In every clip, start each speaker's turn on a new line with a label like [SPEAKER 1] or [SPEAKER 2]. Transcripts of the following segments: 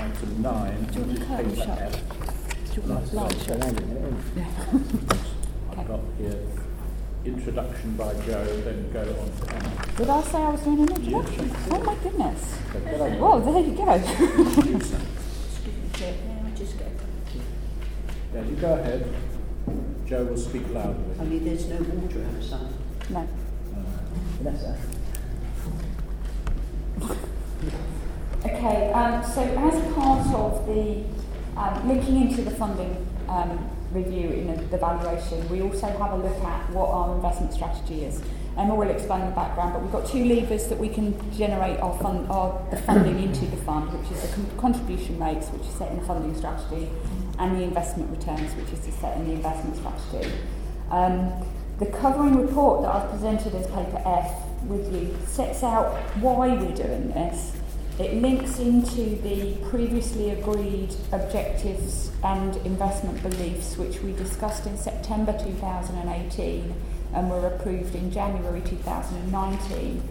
[SPEAKER 1] item 9, which is paper F. I've got here introduction by Joe, then go on to Emma.
[SPEAKER 2] Did I say I was doing an introduction?
[SPEAKER 1] Yes.
[SPEAKER 2] Oh my goodness.
[SPEAKER 1] Okay,
[SPEAKER 2] Well, there you go.
[SPEAKER 3] Excuse me, Chair, may I just get a cup of tea?
[SPEAKER 1] Yeah, you go ahead. Joe will speak loudly.
[SPEAKER 3] Only there's no water outside.
[SPEAKER 2] No.
[SPEAKER 3] Vanessa?
[SPEAKER 2] Okay, so as part of the linking into the funding review in the valuation, we also have a look at what our investment strategy is. Emma will explain the background, but we've got two levers that we can generate the funding into the fund, which is the contribution rates, which is set in the funding strategy, and the investment returns, which is set in the investment strategy. The covering report that I've presented as paper F with you sets out why we're doing this. It links into the previously agreed objectives and investment beliefs, which we discussed in September 2018 and were approved in January 2019,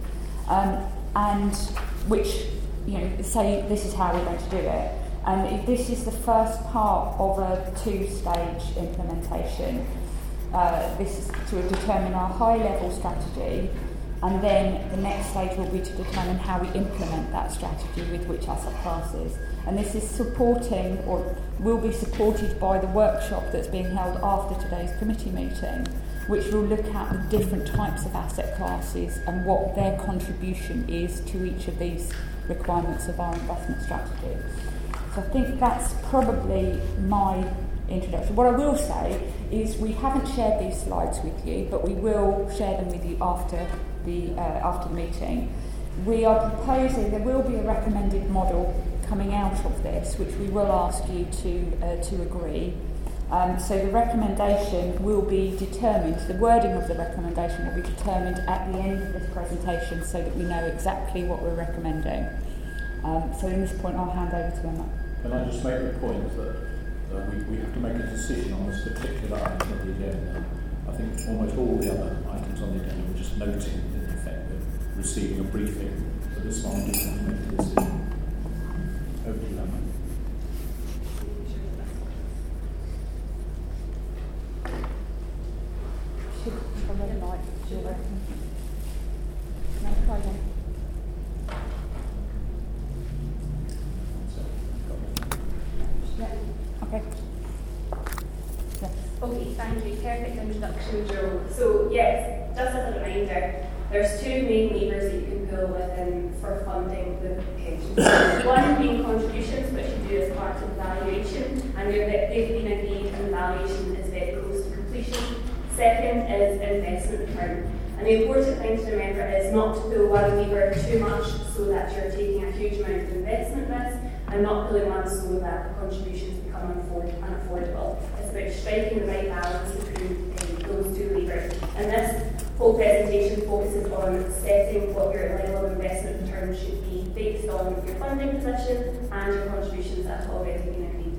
[SPEAKER 2] and which, say this is how we're going to do it. And this is the first part of a two-stage implementation. This is to determine our high-level strategy, and then the next stage will be to determine how we implement that strategy with which asset classes. And this is supporting, or will be supported by the workshop that's being held after today's committee meeting, which will look at the different types of asset classes and what their contribution is to each of these requirements of our investment strategy. So I think that's probably my introduction. What I will say is we haven't shared these slides with you, but we will share them with you after the meeting. We are proposing there will be a recommended model coming out of this, which we will ask you to agree. So the recommendation will be determined, the wording of the recommendation will be determined at the end of this presentation so that we know exactly what we're recommending. So in this point I'll hand over to Emma.
[SPEAKER 1] Can I just make the point that we have to make a decision on this particular item of the agenda? I think almost all the other items on the agenda were just noting in effect of receiving a briefing. So this one we just have to make a decision. Over to you, Emma.
[SPEAKER 4] Okay, thank you. Perfect introduction, Joe. So yes, just as a reminder, there's two main levers that you can pull within for funding the pensions. One being contributions, which you do as part of the valuation, and they've been agreed and the valuation is very close to completion. Second is investment return. And the important thing to remember is not to pull one lever too much so that you're taking a huge amount of investment risk, and not pulling one so that the contributions become unaffordable. It's about striking the right balance between those two levers. And this whole presentation focuses on setting what your level of investment return should be based on your funding position and your contributions that have already been agreed.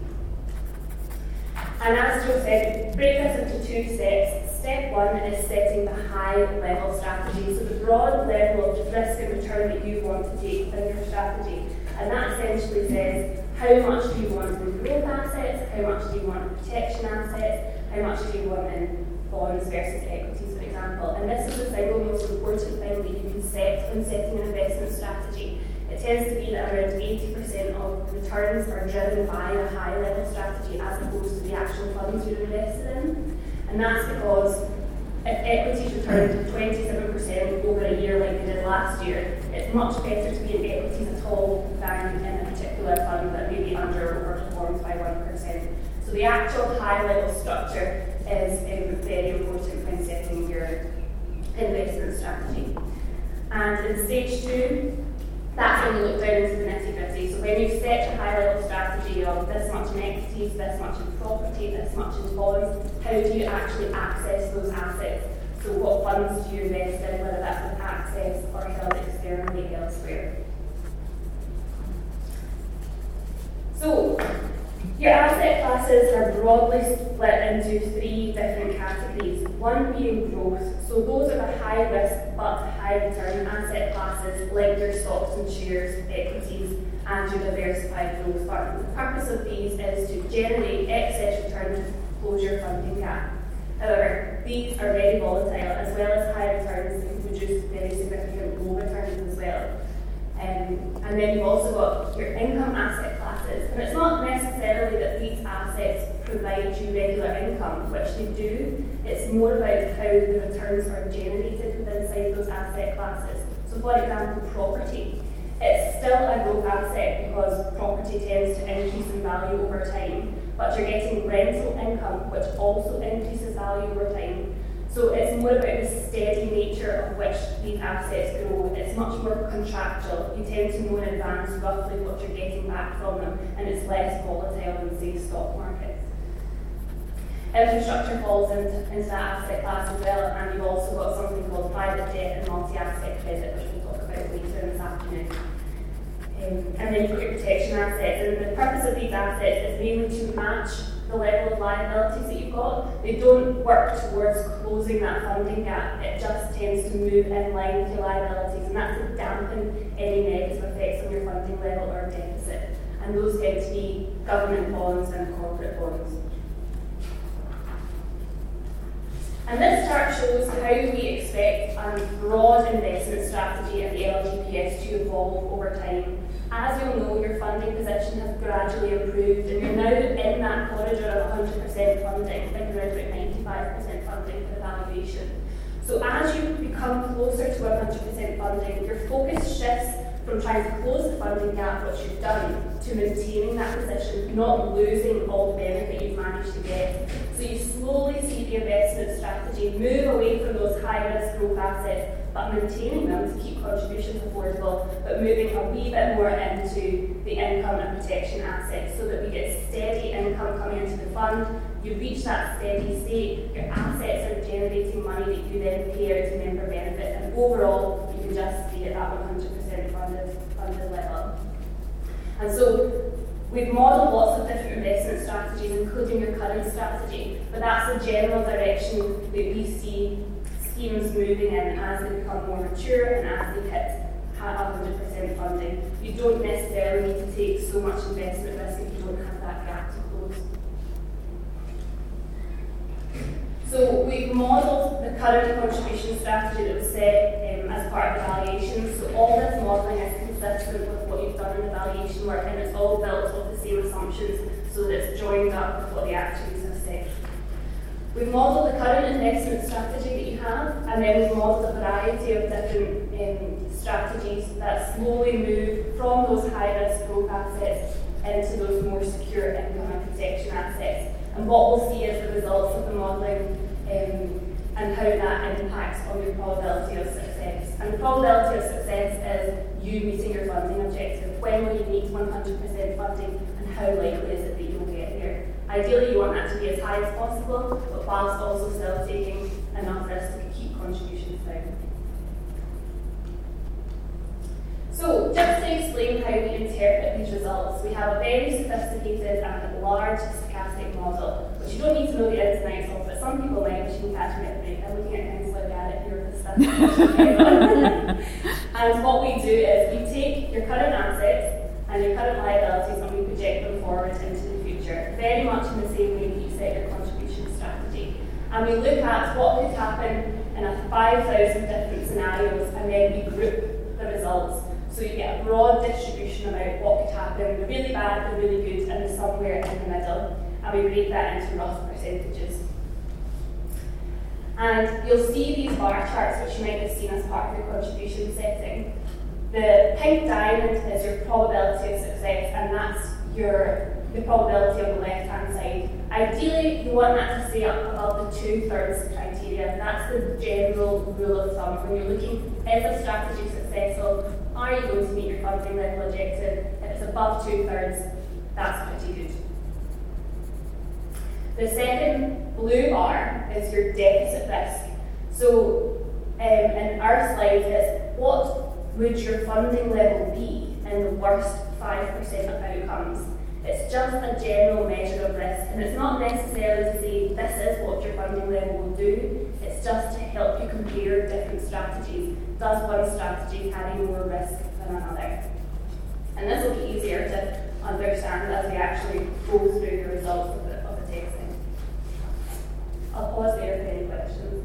[SPEAKER 4] And as Joe said, break this into two steps. Step one is setting the high level strategy, so the broad level of risk and return that you want to take within your strategy. And that essentially says, how much do you want in growth assets, how much do you want in protection assets, how much do you want in bonds versus equities, for example. And this is the single most important thing that you can set when setting an investment strategy. It tends to be that around 80% of returns are driven by the high level strategy as opposed to the actual funds you're invested in. And that's because if equities returned 27% over a year like they did last year, it's much better to be in equities at all than in a particular fund that may be under or overperformed by 1%. So the actual high level structure is very important when setting your investment strategy. And in stage two, that's when you look down into the nitty-gritty. So when you set your high-level strategy of this much in equities, this much in property, this much in bonds, how do you actually access those assets? So what funds do you invest in, whether that's with access or held externally elsewhere? So your asset classes are broadly split into three different categories. One being growth, so those are the high risk but high return asset classes like your stocks and shares, equities and your diversified growth fund. The purpose of these is to generate excess return to close your funding gap. However, these are very volatile, as well as high returns that can produce very significant low returns as well. And then you've also got your income asset classes. And it's not necessarily that these assets provide you regular income, which they do. It's more about how the returns are generated within those asset classes. So for example, property. It's still a growth asset because property tends to increase in value over time, but you're getting rental income, which also increases value over time. So it's more about the steady nature of which these assets grow. It's much more contractual. You tend to know in advance roughly what you're getting back from them, and it's less volatile than, say, stock markets. Infrastructure falls into that asset class as well, and you've also got something called private debt and multi-asset credit, which we'll talk about later this afternoon. And then you've got your protection assets, and the purpose of these assets is mainly to match the level of liabilities that you've got. They don't work towards closing that funding gap, it just tends to move in line with your liabilities, and that's to dampen any negative effects on your funding level or deficit. And those tend to be government bonds and corporate bonds. And this chart shows how we expect a broad investment strategy of the LGPS to evolve over time. As you'll know, your funding position has gradually improved, and you're now in that corridor of 100% funding, I think around about 95% funding for the valuation. So as you become closer to 100% funding, your focus shifts from trying to close the funding gap, which you've done, to maintaining that position, not losing all the benefit you've managed to get. So you slowly see the investment strategy move away from those high-risk growth assets, but maintaining them to keep contributions affordable, but moving a wee bit more into the income and protection assets so that we get steady income coming into the fund. You reach that steady state, your assets are generating money that you then pay out to member benefit, and overall you can just stay at that 100% funded level. And so we've modelled lots of different investment strategies, including your current strategy, but that's the general direction that we see schemes moving in as they become more mature and as they hit 100% funding. You don't necessarily need to take so much investment risk if you don't have that gap to close. So we've modelled the current contribution strategy that was set as part of the valuation. So all this modelling is consistent with what you've done in the valuation work, and it's all built off the same assumptions so that it's joined up with what the actuaries have said. We've modelled the current investment strategy that you have, and then we've modelled a variety of different strategies that slowly move from those high-risk growth assets into those more secure income and protection assets. And what we'll see is the results of the modelling and how that impacts on your probability of success. And the probability of success is you meeting your funding objective. When will you meet 100% funding, and how likely is it that you'll get there? Ideally, you want that to be as high as possible, but whilst also still taking enough risk to keep contributions down. So, just to explain how we interpret these results, we have a very sophisticated and large stochastic model, which you don't need to know the ins and outs of, but some people might, which you can catch me at the break. I'm looking at things like Garrett here with the And what we do is we take your current assets and your current liabilities and we project them forward into the future, very much in the same way that you set your contribution strategy. And we look at what could happen in 5,000 different scenarios, and then we group the results. So you get a broad distribution about what could happen, the really bad, the really good, and the somewhere in the middle. And we break that into rough percentages. And you'll see these bar charts, which you might have seen as part of your contribution setting. The pink diamond is your probability of success, and that's the probability on the left-hand side. Ideally, you want that to stay up above the 2/3 criteria. That's the general rule of thumb. When you're looking, is a strategy successful? Are you going to meet your funding level objective? If it's above 2/3, that's pretty good. The second blue bar is your deficit risk. So in our slides, it's what would your funding level be in the worst 5% of outcomes. It's just a general measure of risk, and it's not necessarily to say this is what your funding level will do. It's just to help you compare different strategies. Does one strategy carry more risk than another? And this will be easier understand as we actually go through the results of the testing. I'll pause there for any questions.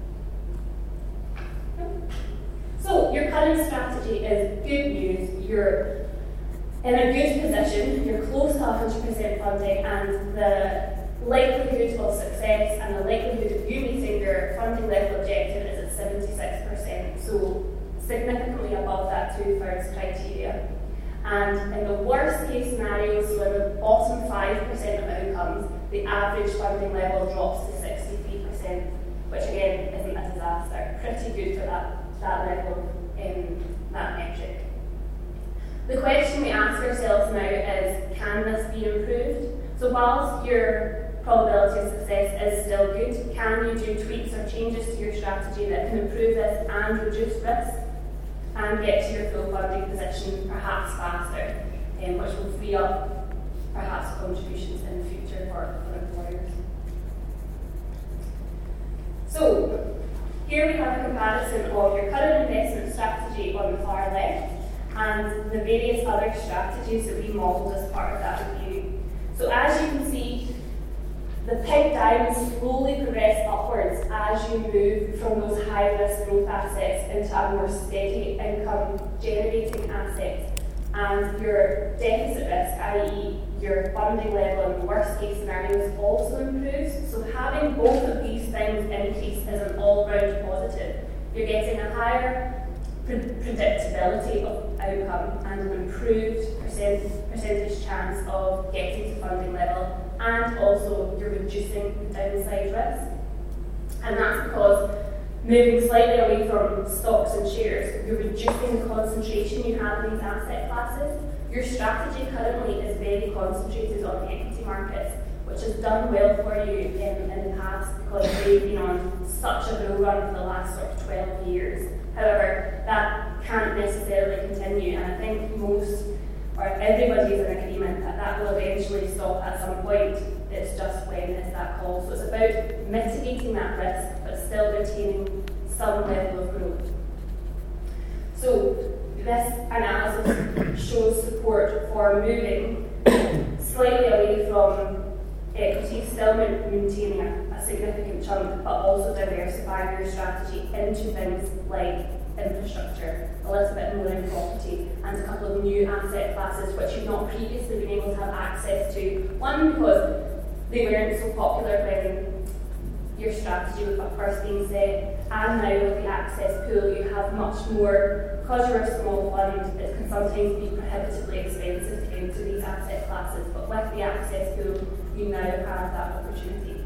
[SPEAKER 4] So your current strategy is good news. You're in a good position. You're close to 100% funding, and the likelihood of success and the likelihood of you meeting your funding level objective is at 76%. So significantly above that 2/3 criteria. And in the worst case scenarios, so in the bottom 5% of outcomes, the average funding level drops to 63%, which again isn't a disaster. Pretty good for that level in that metric. The question we ask ourselves now is, can this be improved? So whilst your probability of success is still good, can you do tweaks or changes to your strategy that can improve this and reduce risk and get to your full funding position perhaps faster, which will free up perhaps contributions in the future for employers. So here we have a comparison of your current investment strategy on the far left and the various other strategies that we modelled as part of that review. So as you can see, the pink diamonds slowly progress upwards as you move from those high-risk growth assets into a more steady income-generating asset. And your deficit risk, i.e. your funding level in the worst-case scenarios, also improves. So having both of these things increase is an all-round positive. You're getting a higher predictability of outcome and an improved percentage chance of getting to funding level, and also you're reducing the downside risk. And that's because moving slightly away from stocks and shares, you're reducing the concentration you have in these asset classes. Your strategy currently is very concentrated on the equity markets, which has done well for you in the past because they've been on such a bull run for the last sort of 12 years. However, that can't necessarily continue, and I think most or everybody is in agreement that that will eventually stop at some point. It's just when is that call. So it's about mitigating that risk, but still retaining some level of growth. So this analysis shows support for moving slightly away from equity, still maintaining a significant chunk, but also diversifying your strategy into things like infrastructure, a little bit more in property, and a couple of new asset classes which you've not previously been able to have access to. One, because they weren't so popular when your strategy was first being set, and now with the access pool you have much more. Because you're a small fund, it can sometimes be prohibitively expensive to enter these asset classes, but with the access pool you now have that opportunity.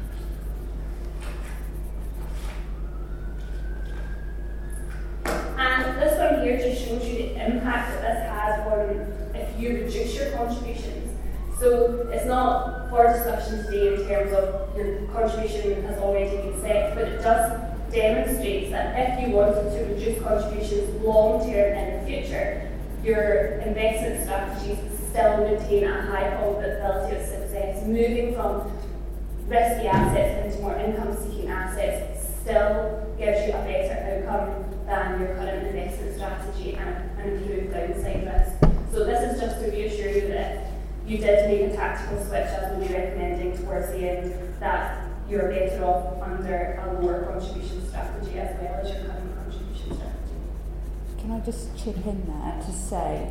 [SPEAKER 4] And this one here just shows you the impact that this has on if you reduce your contributions. So it's not for discussion today in terms of your contribution has already been set, but it does demonstrate that if you wanted to reduce contributions long term in the future, your investment strategies still maintain a high probability of success. Moving from risky assets into more income-seeking assets still gives you a better outcome than your current investment strategy and improved downside risk. So this is just to reassure you that you did make a tactical switch, as we'll be recommending towards the end, that you're better off under a lower contribution strategy as well as your current contribution strategy.
[SPEAKER 2] Can I just chip in there to say,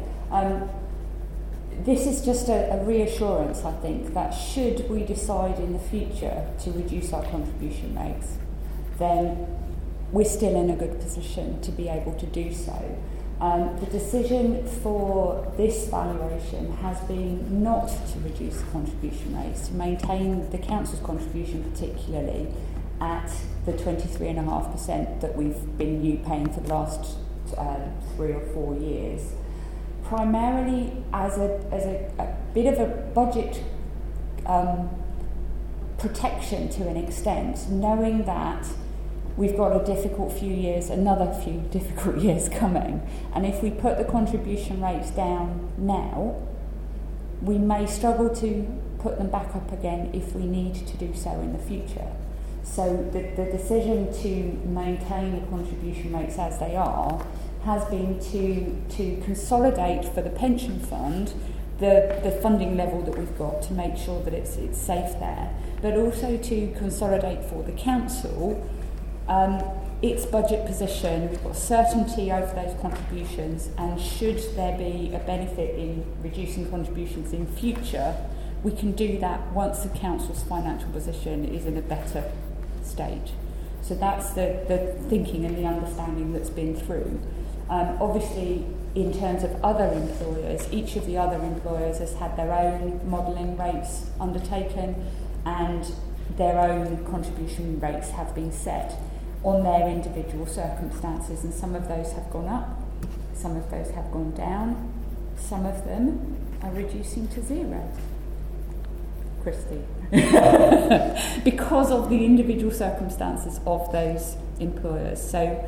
[SPEAKER 2] this is just a reassurance, I think, that should we decide in the future to reduce our contribution rates, then we're still in a good position to be able to do so. The decision for this valuation has been not to reduce the contribution rates, to maintain the council's contribution particularly at the 23.5% that we've been paying for the last 3 or 4 years, primarily as a bit of a budget protection to an extent, knowing that we've got a difficult few years, another few difficult years coming. And if we put the contribution rates down now, we may struggle to put them back up again if we need to do so in the future. So the decision to maintain the contribution rates as they are has been to consolidate for the pension fund the funding level that we've got to make sure that it's safe there, but also to consolidate for the council its budget position. We've got certainty over those contributions, and should there be a benefit in reducing contributions in future, we can do that once the council's financial position is in a better stage. So that's the thinking and the understanding that's been through. Obviously, in terms of other employers, each of the other employers has had their own modelling rates undertaken, and their own contribution rates have been set on their individual circumstances, and some of those have gone up, some of those have gone down, some of them are reducing to zero. Christy. Because of the individual circumstances of those employers. So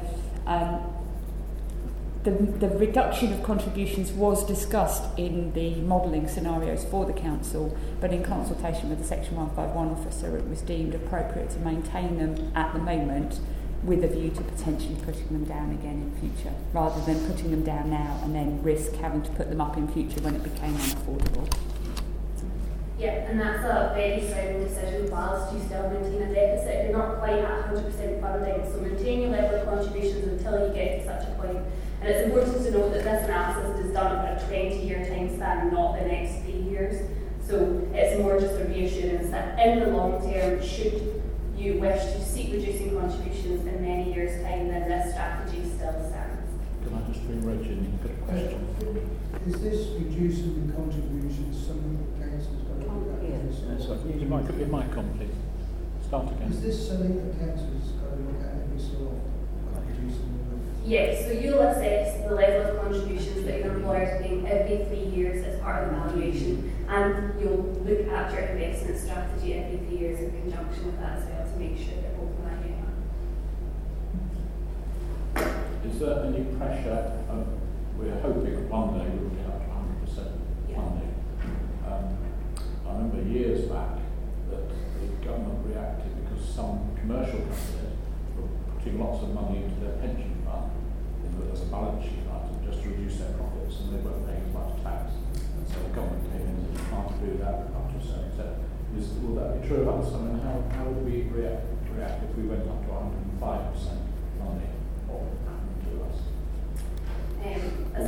[SPEAKER 2] the reduction of contributions was discussed in the modelling scenarios for the council, but in consultation with the Section 151 officer, it was deemed appropriate to maintain them at the moment, with a view to potentially putting them down again in future, rather than putting them down now and then risk having to put them up in future when it became unaffordable.
[SPEAKER 4] Yeah, and that's a very sound decision whilst you still maintain a deficit. You're not quite at 100% funding, so maintain your level of contributions until you get to such a point. And it's important to note that this analysis is done over a 20-year time span, not the next 3 years. So it's more just a reassurance that in the long term, should you wish to seek reducing contributions in many years' time, then this strategy still stands.
[SPEAKER 1] Can I just bring Reg in? You've got a question.
[SPEAKER 5] Is this reducing the contributions something the council's got to look at?
[SPEAKER 1] It might come, please. Start again.
[SPEAKER 5] Is this something the council's got to look at every so often, reducing the
[SPEAKER 4] Yes, so you'll assess the level of contributions that your employer is paying every 3 years as part of the valuation, and you'll look at your investment strategy every 3 years in conjunction with that as well to make sure that both value.
[SPEAKER 1] Is there any pressure? We're hoping one day we'll get up to 100% funding. I remember years back that the government reacted because some commercial companies were putting lots of money into their pension fund as a balance sheet item just to reduce their profits, and they weren't paying as much tax. And so the government came in and said, you can't do that up to a certain extent. Will that be true of us? I mean, how would we react if we went up to 105% funding? What would happen to us?
[SPEAKER 4] It's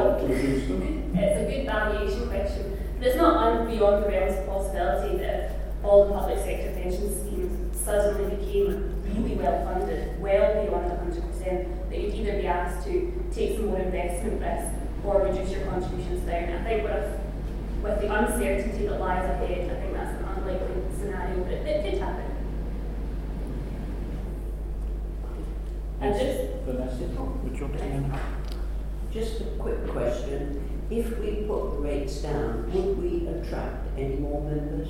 [SPEAKER 4] a good valuation question, but it's not beyond the realms of possibility that if all the public sector pension schemes suddenly became really well funded, well beyond 100%, that you'd either be asked to take some more investment risk or reduce your contributions down. I think with the uncertainty that lies ahead, I think that's an unlikely scenario, but it could happen. And
[SPEAKER 1] Vanessa, would you want to
[SPEAKER 6] Just a quick question. If we put the rates down, would we attract any more members?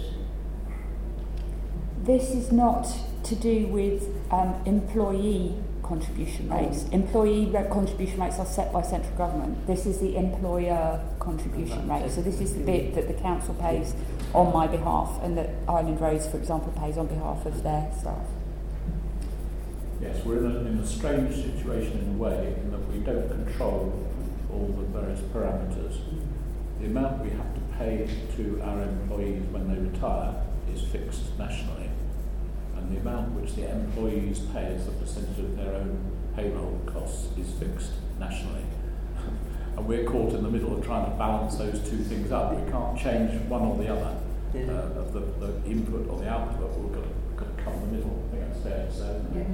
[SPEAKER 2] This is not to do with employee contribution rates. Employee contribution rates are set by central government. This is the employer contribution rate. So this is the bit that the council pays on my behalf, and that Island Roads, for example, pays on behalf of their staff.
[SPEAKER 1] Yes, we're in a strange situation in a way, in that we don't control all the various parameters. The amount we have to pay to our employees when they retire is fixed nationally, and the amount which the employees pay as a percentage of their own payroll costs is fixed nationally. And we're caught in the middle of trying to balance those two things up. We can't change one or the other of the input or the output. We've got to come in the middle. I think that's fair to say.
[SPEAKER 4] Yeah.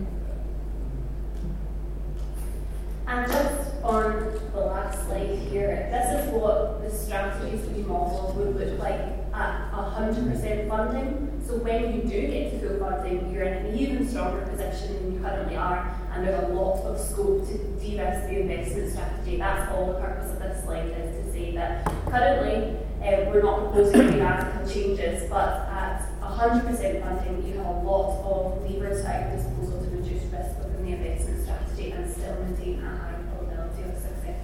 [SPEAKER 4] And just on the last slide here, this is what the strategies to be modelled would look like at 100% funding. So when you do get to full funding, you're in an even stronger position than you currently are, and there's a lot of scope to de-risk the investment strategy. That's all the purpose of this slide, is to say that currently we're not proposing any radical changes, but at 100% funding, you have a lot of levers at your disposal to reduce risk within the investment strategy and still maintain a high probability of success.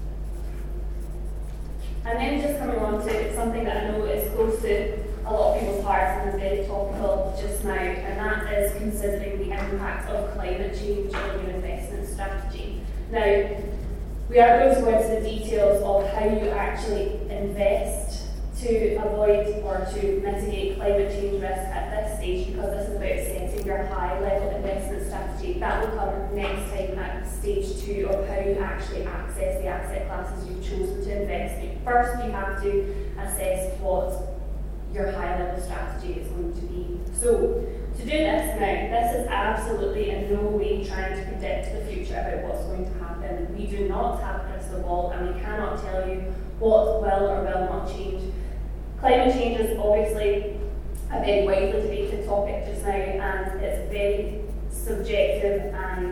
[SPEAKER 4] And then just coming on to something that I know is close to a lot of people's hearts and is very topical just now, and that is considering the impact of climate change on your investment strategy. Now, we are going to go into the details of how you actually invest to avoid or to mitigate climate change risk at this stage, because this is about setting your high-level investment strategy. That will come next time at stage 2 of how you actually access the asset classes you've chosen to invest in. First, you have to assess what your high-level strategy is going to be. So, to do this now, this is absolutely in no way trying to predict the future about what's going to happen. We do not have a crystal ball, and we cannot tell you what will or will not change. Climate change is obviously a very widely debated topic just now, and it's very subjective and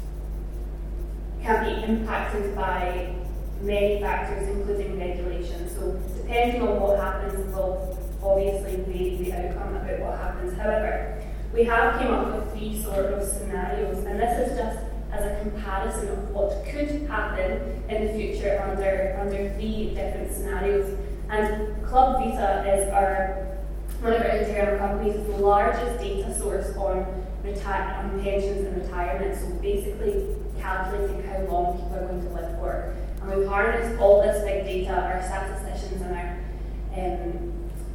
[SPEAKER 4] can be impacted by many factors, including regulation. So depending on what happens will obviously vary the outcome about what happens. However, we have came up with 3 sort of scenarios, and this is just as a comparison of what could happen in the future under 3 different scenarios. And Club Vita is one of our internal companies, is the largest data source on pensions and retirement, so basically calculating how long people are going to live for. And we've harnessed all this big data, our statisticians and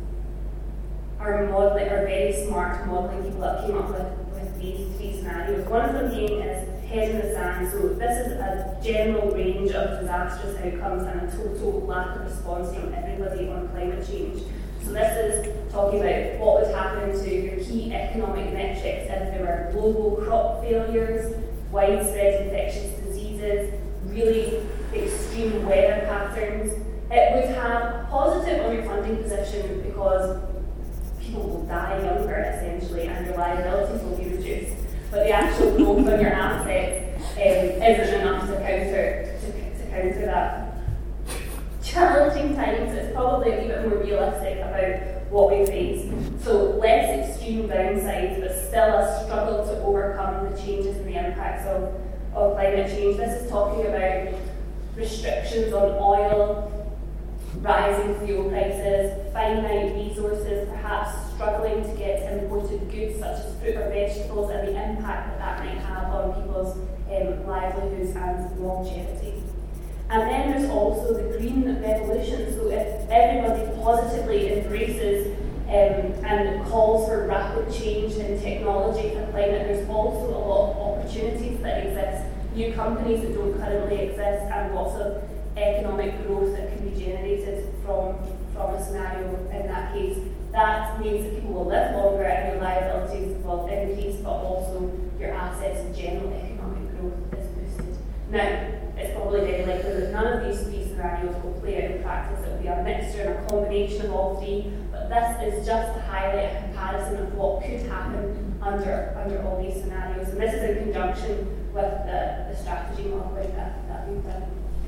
[SPEAKER 4] our modelling, our very smart modelling people that came up with these 3 scenarios. One of them being is head in the sand. So this is a general range of disastrous outcomes and a total lack of response from everybody on climate change. So this is talking about what would happen to your key economic metrics if there were global crop failures, widespread infectious diseases, really extreme weather patterns. It would have a positive on your funding position because people will die younger essentially and your liabilities will be reduced. But the actual growth on your assets isn't enough to counter that. Challenging times, it's probably a wee bit more realistic about what we face. So less extreme downsides, but still a struggle to overcome the changes and the impacts of climate change. This is talking about restrictions on oil, rising fuel prices, finite resources, perhaps struggling to get imported goods such as fruit or vegetables, and the impact that might have on people's livelihoods and longevity. And then there's also the green revolution. So if everybody positively embraces and calls for rapid change in technology for climate, there's also a lot of opportunities that exist, new companies that don't currently exist, and lots of economic growth that can be generated from a scenario in that case. That means that people will live longer and your liabilities will increase, but also your assets and general economic growth is boosted. Now, it's probably very likely that none of these 3 scenarios will play out in practice. It will be a mixture and a combination of all 3, but this is just to highlight a comparison of what could happen under all these scenarios. And this is in conjunction with the strategy modelling that we've done.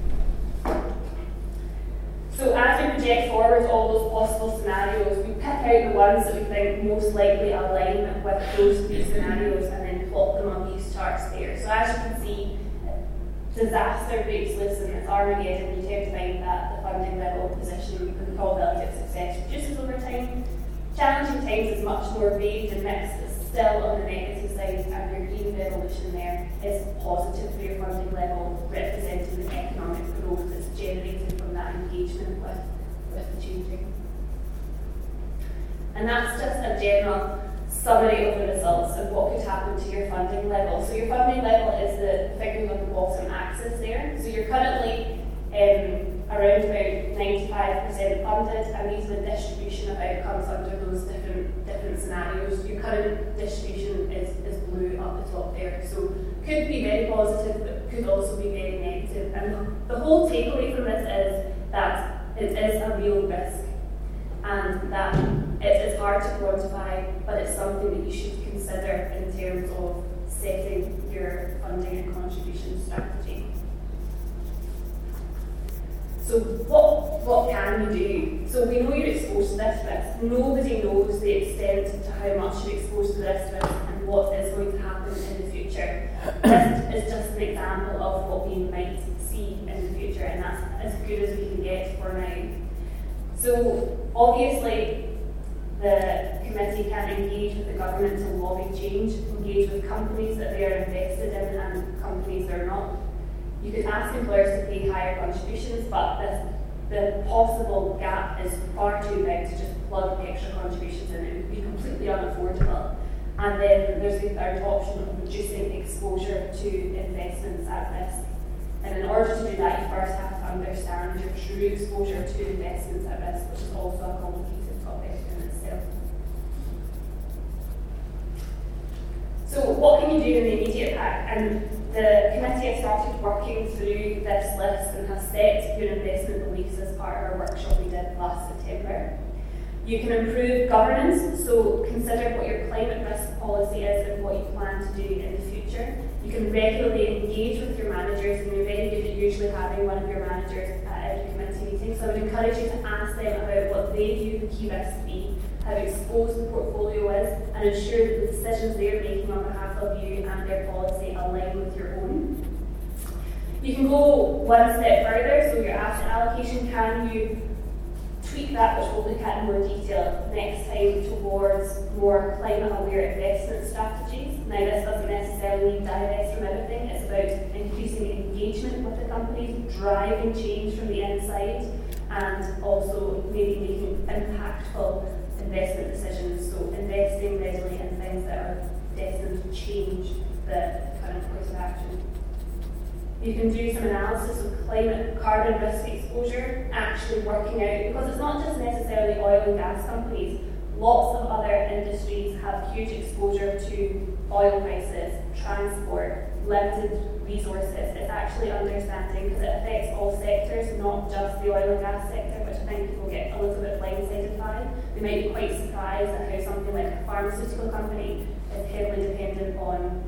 [SPEAKER 4] So as we project forward all those possible scenarios, we pick out the ones that we think most likely align with those 3 scenarios and then plot them on these charts there. So as you can see, disaster breaks loose and it's Armageddon. You tend to find that the funding level position and the probability of success reduces over time. Challenging times is much more varied and mixed, it's still on the negative side, and your green revolution there is positive for your funding level, representing the economic growth that's generated from that engagement with the changing. And that's just a general summary of the results of what could happen to your funding level. So your funding level is the figure on the bottom axis there. So you're currently around about 95% funded, and these are the distribution of outcomes under those different scenarios. Your current distribution is blue up the top there. So could be very positive, but could also be very negative. And the whole takeaway from this is that it is a real risk, and that it is hard to quantify, but it's something that you should consider in terms of setting your funding and contribution strategy. So what can you do? So we know you're exposed to this risk. Nobody knows the extent to how much you're exposed to this risk and what is going to happen in the future. This is just an example of what we might see in the future, and that's as good as we can get for now. So obviously the committee can engage with the government to lobby change, engage with companies that they are invested in and companies that are not. You could ask employers to pay higher contributions, but this the possible gap is far too big to just plug extra contributions in. It would be completely unaffordable. And then there's the third option of reducing exposure to investments at risk. And in order to do that, you first have to understand your true exposure to investments at risk, which is also a complicated topic in itself. So what can you do in the immediate pack? And the committee has started working through this list and has set your investment beliefs as part of our workshop we did last September. You can improve governance, so consider what your climate risk policy is and what you plan to do in the future. You can regularly engage with your managers, and you're very good at usually having one of your managers at every committee meeting. So I would encourage you to ask them about what they view the key risks to be, how exposed the portfolio is, and ensure that the decisions they're making on behalf of you and their policy align with your own. You can go one step further, so your asset allocation, can you tweak that, which we'll look at in more detail next time, towards more climate-aware investment strategies. Now, this doesn't necessarily divest from everything. It's about increasing engagement with the companies, driving change from the inside, and also maybe making impactful investment decisions, so investing readily in things that are destined to change the current course of action. You can do some analysis of climate carbon risk exposure, actually working out, because it's not just necessarily oil and gas companies, lots of other industries have huge exposure to oil prices, transport, limited resources. It's actually understanding, because it affects all sectors, not just the oil and gas sector, which I think people get a little bit blindsided by. They might be quite surprised at how something like a pharmaceutical company is heavily dependent on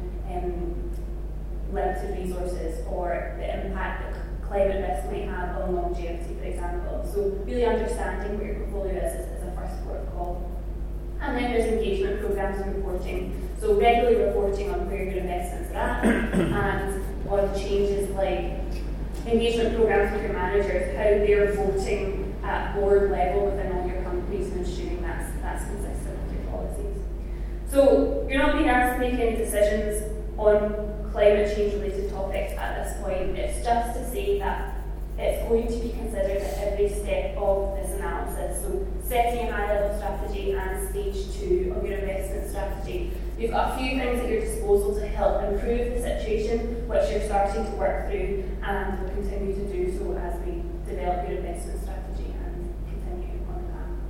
[SPEAKER 4] limited resources, or the impact that climate risk might have on longevity, for example. So really understanding what your portfolio is a first port of call. And then there's engagement programs and reporting. So regularly reporting on where your investments are at and on changes like engagement programs with your managers, how they're voting at board level within all your companies, and ensuring that's consistent with your policies. So you're not being asked to make any decisions on climate change related topics at this point. It's just to say that it's going to be considered at every step of this analysis. So setting a high level strategy and stage 2 of your investment strategy. You've got a few things at your disposal to help improve the situation, which you're starting to work through, and will continue to do so as we develop your investment strategy and continue on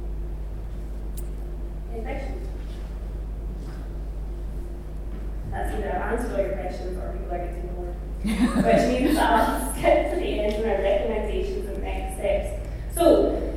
[SPEAKER 4] that. Any questions? That's either I've answered all your questions or people are getting bored. Which means that I'll skip to the end of our recommendations and next steps. So,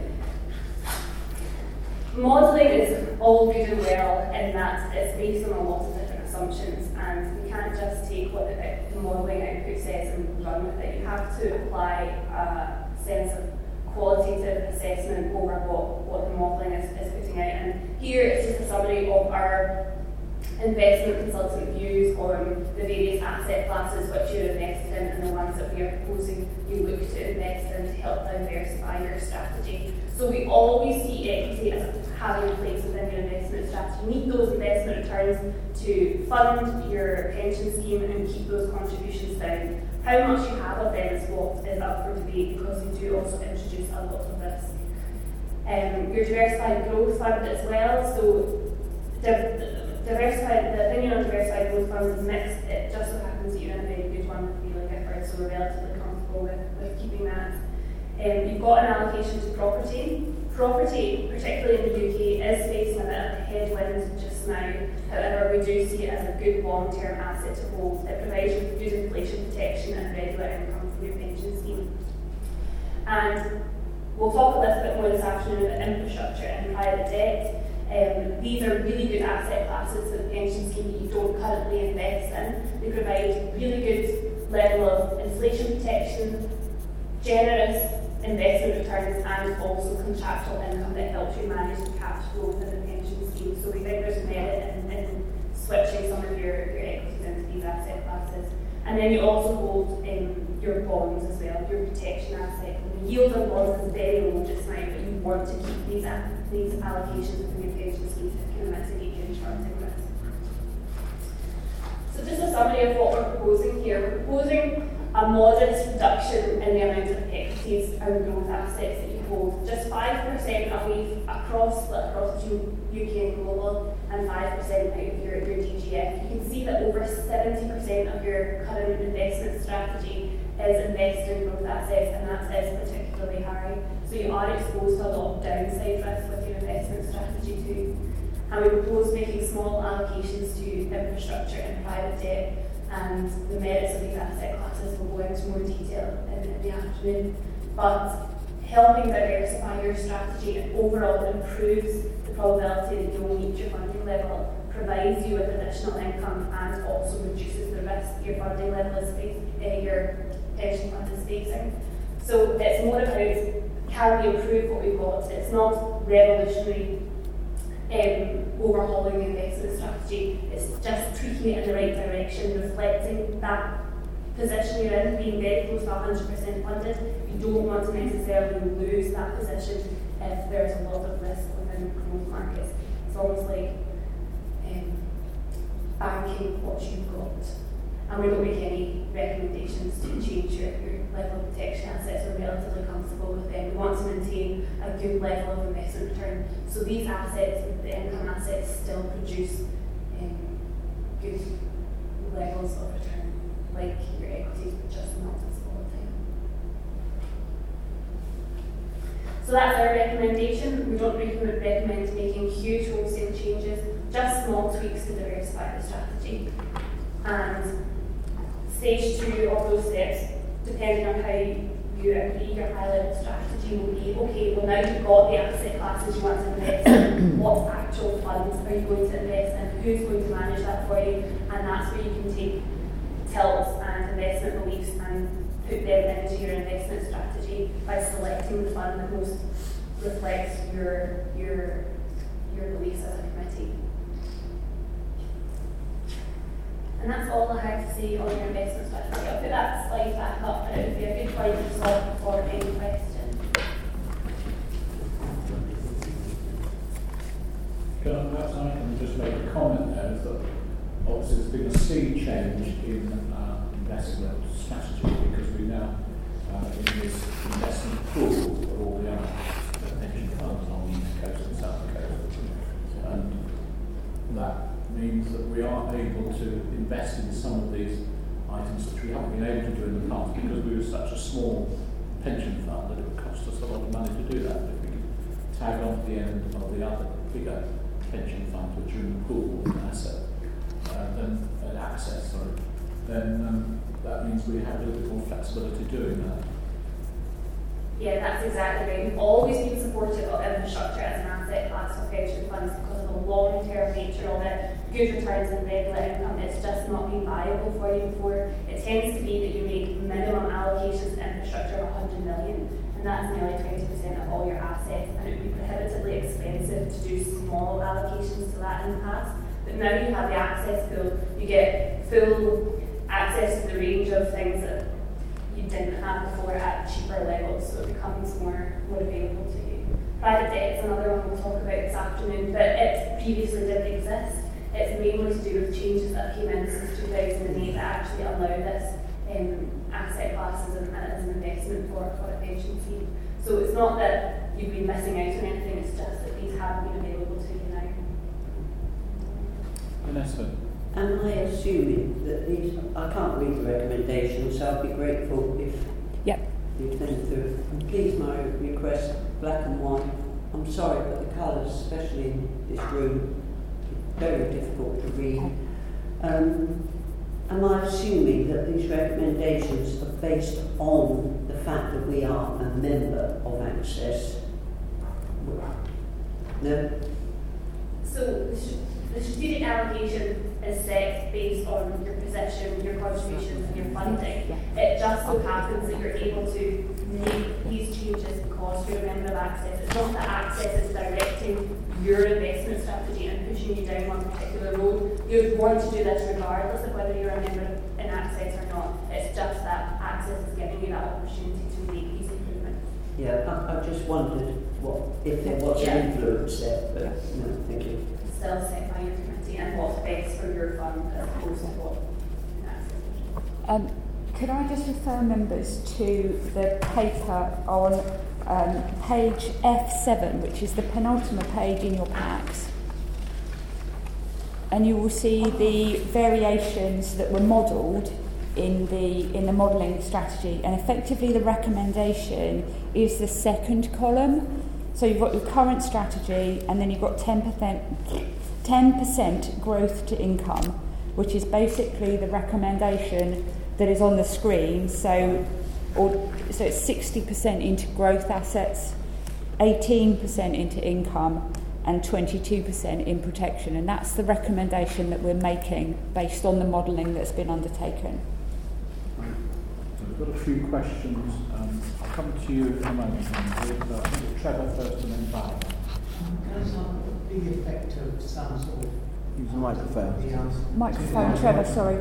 [SPEAKER 4] modelling is all good and well in that it's based on a lot of different assumptions, and we can't just take what the modelling output says and run with it. You have to apply a sense of qualitative assessment over what the modelling is putting out. And here it's just a summary of our investment consultant views on the various asset classes which you're invested in, and the ones that we are proposing you look to invest in to help diversify your strategy. So we always see equity as having a place within your investment strategy. You need those investment returns to fund your pension scheme and keep those contributions down. How much you have of them is what is up for debate, because we do also introduce a lot of risk. Your diversified growth fund as well. So the opinion on diversified growth funds is mixed. It just so happens that you're in a very good one with Wheeler Gifford, so we're relatively comfortable with keeping that. You've got an allocation to property. Property, particularly in the UK, is facing a bit of a headwind just now. However, we do see it as a good long-term asset to hold. It provides you with good inflation protection and regular income from your pension scheme. And we'll talk a little bit more this afternoon about infrastructure and private debt. These are really good asset classes for the pension scheme that you don't currently invest in. They provide really good level of inflation protection, generous investment returns, and also contractual income that helps you manage the cash flow within the pension scheme. So we think there's merit in switching some of your equities into these asset classes. And then you also hold your bonds as well, your protection asset. And the yield on bonds is very low just now, but you want to keep these allocations within your pension scheme to kind of mitigate your short-term risk. So just a summary of what we're proposing here. We're proposing a modest reduction in the amount of equity equities and growth assets that you hold. Just 5% away across between UK and global, and 5% out of your DGF. You can see that over 70% of your current investment strategy is invested in growth assets, and that is particularly high. So you are exposed to a lot of downside risk with your investment strategy too. And we propose making small allocations to infrastructure and private debt, and the merits of these asset classes will go into more detail in the afternoon. But helping diversify your strategy and overall improves the probability that you will meet your funding level, provides you with additional income, and also reduces the risk your funding level is your pension fund is facing. So it's more about, can we improve what we've got? It's not revolutionary overhauling the investment strategy. It's just tweaking it in the right direction, reflecting that position you're in, being very close to 100% funded. You don't want to necessarily lose that position if there's a lot of risk within growth markets. It's almost like banking what you've got. And we don't make any recommendations to change your level of protection assets. We're relatively comfortable with them. We want to maintain a good level of investment return. So these assets, the income assets, still produce good levels of return, like your equities, but just not as volatile. So that's our recommendation. We don't recommend making huge wholesale changes, just small tweaks to diversify the strategy. And stage 2 of those steps, depending on how you agree your high-level strategy, will be, okay, well now you've got the asset classes you want to invest in, what actual funds are you going to invest in, who's going to manage that for you, and that's where you can take tilts and investment beliefs and put them into your investment strategy by selecting the fund that most reflects your beliefs as a committee. And that's all I have to say on your investment strategy. I'll put that slide back up, and it would be a good point to stop for any questions.
[SPEAKER 1] Perhaps I can just make a comment there that obviously there's been a sea change in investment strategy, because we now in this investment pool of all the other pension funds on the East Coast and South Coast, and that means that we are able to invest in some of these items which we haven't been able to do in the past, because we were such a small pension fund that it would cost us a lot of money to do that. If we could tag on to the end of the other bigger pension funds which are in the pool of asset, then that means we have a little bit more flexibility doing that.
[SPEAKER 4] Yeah, that's exactly right. We've always been supportive of infrastructure as an asset class for pension funds because of the long-term nature of it, good returns and regular income. It's just not been viable for you before. It tends to be that you make minimum allocations to infrastructure of 100 million, and that's nearly 20% of all your assets, and it would be prohibitively expensive to do small allocations to that in the past. But now you have the access pool, you get full access to the range of things that you didn't have before at cheaper levels, so it becomes more available to you. Private debt is another one we'll talk about this afternoon, but it previously didn't exist. It's mainly to do with changes that came in since 2008 that actually allow this asset class as an investment for a pension scheme. So it's not that you've been missing out on anything, it's just that these have been available to you now.
[SPEAKER 1] Vanessa?
[SPEAKER 6] Am I assuming that these, I can't read the recommendations, so I'd be grateful if you'd think through. And please, my request, black and white. I'm sorry, but the colours, especially in this room, very difficult to read. Am I assuming that these recommendations are based on the fact that we are a member of Access? No?
[SPEAKER 4] So the strategic allocation is set based on your position, your contributions and your funding. It just so happens that you're able to make these changes because you're a member of Access. It's not that Access is directing your investment strategy and pushing you down one particular road. You'd want to do this regardless of whether you're a member in Access or not. It's just that Access is giving you that opportunity to make these improvements.
[SPEAKER 6] Yeah, I just wondered if there was an influence there, but no, thank you.
[SPEAKER 4] It's still set by your committee and what's best for your fund as opposed to what Access.
[SPEAKER 2] Could I just refer members to the paper on page F7, which is the penultimate page in your packs, and you will see the variations that were modelled in the modelling strategy, and effectively the recommendation is the second column. So you've got your current strategy, and then you've got 10% growth to income, which is basically the recommendation that is on the screen. So it's 60% into growth assets, 18% into income, and 22% in protection. And that's the recommendation that we're making based on the modelling that's been undertaken.
[SPEAKER 1] We've got a few questions. I'll come to you in a moment. With Trevor first and then Val.
[SPEAKER 7] Can I start with the effect of some sort of...
[SPEAKER 8] Use the microphone.
[SPEAKER 2] Microphone, Trevor, sorry.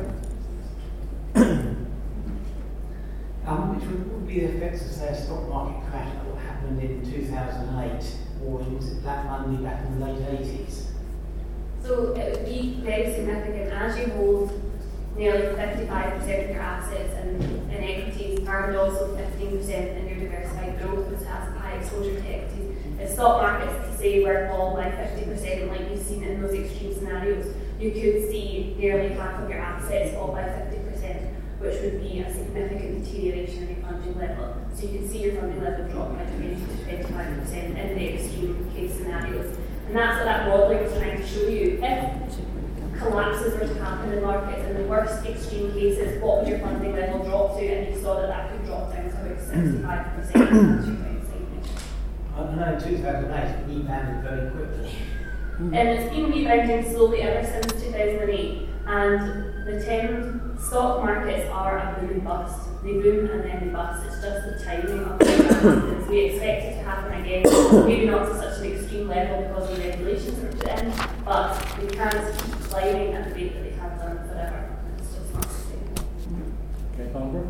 [SPEAKER 7] Which would be the effects of, say, a stock market crash like what happened in 2008, or was it Black Monday back in the late 80s?
[SPEAKER 4] So it would be very significant as you hold nearly 55% of your assets in equities, and also 15% in your diversified growth, which has a high exposure to equities. If stock markets, say, were fall by 50%, like you've seen in those extreme scenarios, you could see nearly half of your assets fall by 50%, which would be a significant deterioration in your funding level. So you can see your funding level drop by 20 to 25% in the extreme case scenarios. And that's what that modelling is trying to show you. If collapses were to happen in markets, in the worst extreme cases, what would your funding level drop to? And you saw that could drop down to about 65%.
[SPEAKER 7] I know in 2008 it rebounded very quickly.
[SPEAKER 4] And it's been rebounding slowly ever since 2008. And the 10 stock markets are a boom and bust. They boom and then they bust. It's just the timing of the happens. We expect it to happen again, maybe not to such an extreme level because the regulations are put in, but they can't keep climbing at the rate that they have done forever. It's just not sustainable.
[SPEAKER 1] Okay, Barbara?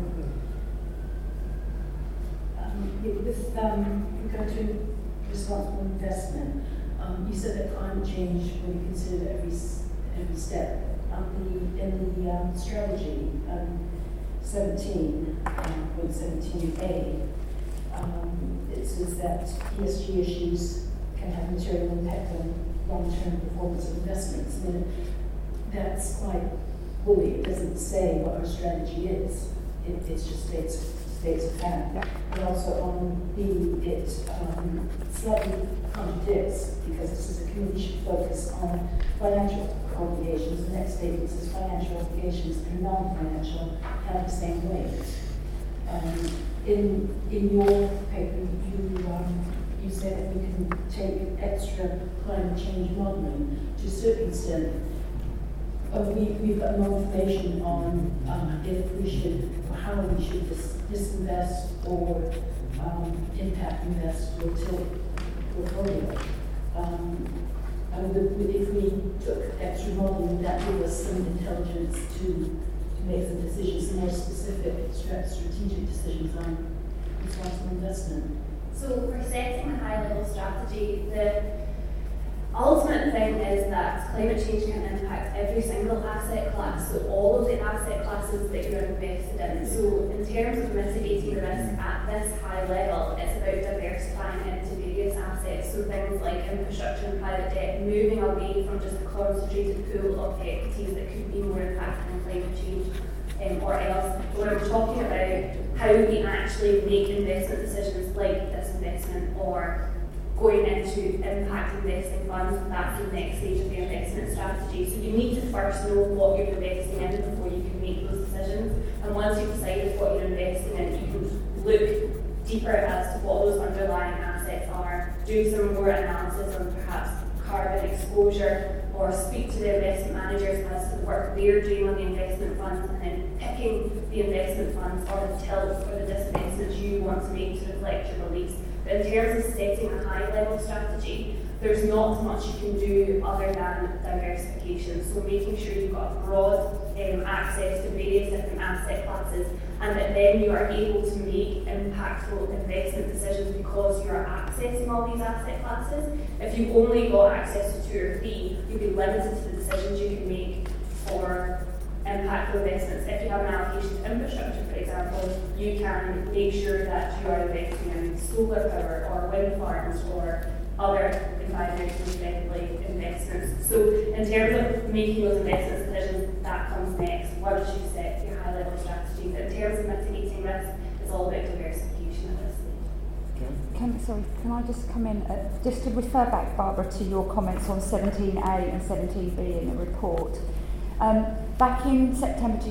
[SPEAKER 9] With regard to responsible investment, you said that climate change will be considered every step. In the strategy 17.17a, it says that ESG issues can have material impact on long-term performance of investments. I mean, that's quite woolly. It doesn't say what our strategy is. It just states a fact. And also on B, it slightly contradicts, because this is a committee should focus on financial obligations. The next statement says financial obligations and non-financial have the same weight. In your paper, you say that we can take extra climate change modelling to a certain extent. We've got no information on if we should, or how we should disinvest or impact invest or tilt portfolio. If we took extra modelling, would that give us some intelligence to make some decisions, some more specific strategic decisions on responsible investment?
[SPEAKER 4] So for setting a high-level strategy, the ultimate thing is that climate change can impact every single asset class, so all of the asset classes that you're invested in. So in terms of mitigating the risk at this high level, it's about diversifying into various assets, so things like infrastructure and private debt, moving away from just a concentrated pool of equities that could be more impacted on climate change. Or else, when we're talking about how we actually make investment decisions like disinvestment or going into impact investing funds, that's the next stage of the investment strategy. So you need to first know what you're investing in before you can make those decisions. And once you've decided what you're investing in, you can look deeper as to what those underlying assets are, do some more analysis on perhaps carbon exposure, or speak to the investment managers as to the work they're doing on the investment funds, and then picking the investment funds or the tilts or the disinvestments you want to make to reflect your beliefs. But in terms of setting a high-level strategy, there's not much you can do other than diversification. So making sure you've got broad access to various different asset classes, and that then you are able to make impactful investment decisions because you are accessing all these asset classes. If you only got access to 2 or 3, you'd be limited to the decisions you can make for impactful investments. If you have an allocation to infrastructure, for example, you can make sure that you are investing in solar power or wind farms or other environmentally friendly investments. So in terms of making those investment decisions, that comes next once you set your high level strategies. In terms of mitigating risk, it's all about diversification at this stage.
[SPEAKER 2] Can I just come in, just to refer back, Barbara, to your comments on 17A and 17B in the report. Back in September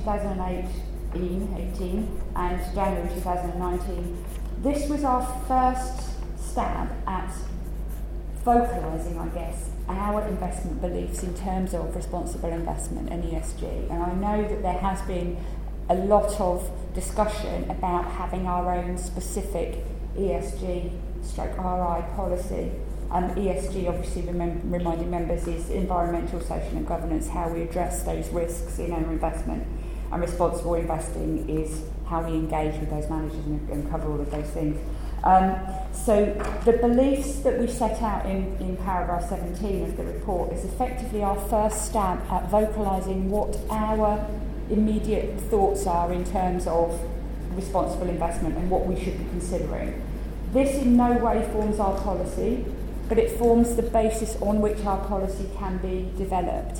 [SPEAKER 2] 2018 and January 2019, this was our first stab at vocalising, I guess, our investment beliefs in terms of responsible investment and ESG. And I know that there has been a lot of discussion about having our own specific ESG/RI policy. ESG, obviously, reminding members, is environmental, social and governance, how we address those risks in our investment. And responsible investing is how we engage with those managers and cover all of those things. So the beliefs that we set out in paragraph 17 of the report is effectively our first stab at vocalising what our immediate thoughts are in terms of responsible investment and what we should be considering. This in no way forms our policy, but it forms the basis on which our policy can be developed.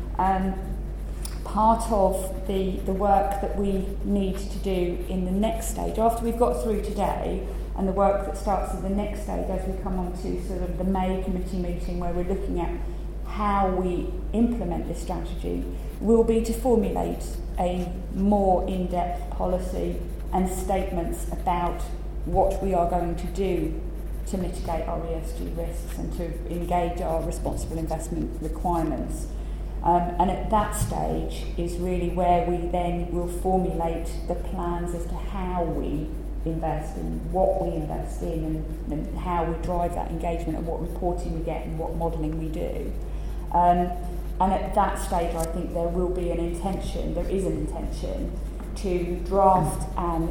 [SPEAKER 2] Part of the work that we need to do in the next stage, after we've got through today, and the work that starts at the next stage as we come on to sort of the May committee meeting where we're looking at how we implement this strategy, will be to formulate a more in-depth policy and statements about what we are going to do to mitigate our ESG risks and to engage our responsible investment requirements. And at that stage is really where we then will formulate the plans as to how we invest and what we invest in and how we drive that engagement and what reporting we get and what modelling we do. And at that stage I think there will be an intention, there is an intention to draft an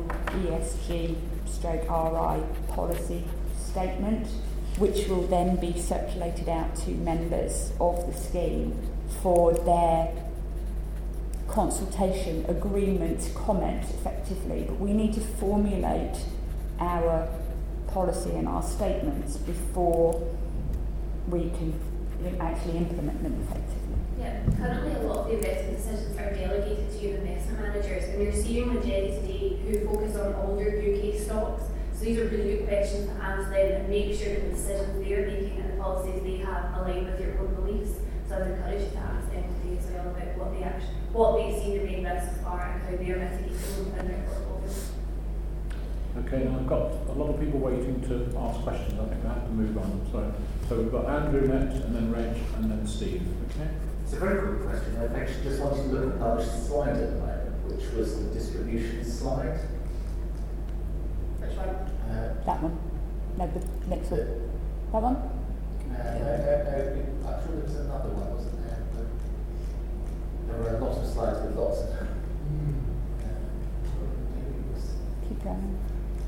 [SPEAKER 2] ESG/RI policy statement, which will then be circulated out to members of the scheme for their consultation, agreement, comment effectively. But we need to formulate our policy and our statements before we can actually implement them effectively.
[SPEAKER 4] Yeah, currently a lot of the investment decisions are delegated to your investment managers, and you're seeing Magedi today who focus on older UK stocks. So these are really good questions to ask them and make sure that the decisions they're making and the policies they have align with your own beliefs. So I would encourage you to ask them today as well about what they see the main risks are and how they're mitigating them within their portfolios.
[SPEAKER 1] Okay, now I've got a lot of people waiting to ask questions. I think I have to move on. So we've got Andrew next, and then Reg, and then Steve. Okay.
[SPEAKER 8] It's a very quick question. I actually just wanted to look at the published slide at the moment, which was the distribution slide.
[SPEAKER 4] Which one?
[SPEAKER 2] That one. No, the next one. That one?
[SPEAKER 8] No, I'm sure there was another one, wasn't there? But there were a lot of slides with lots of them.
[SPEAKER 2] Keep going.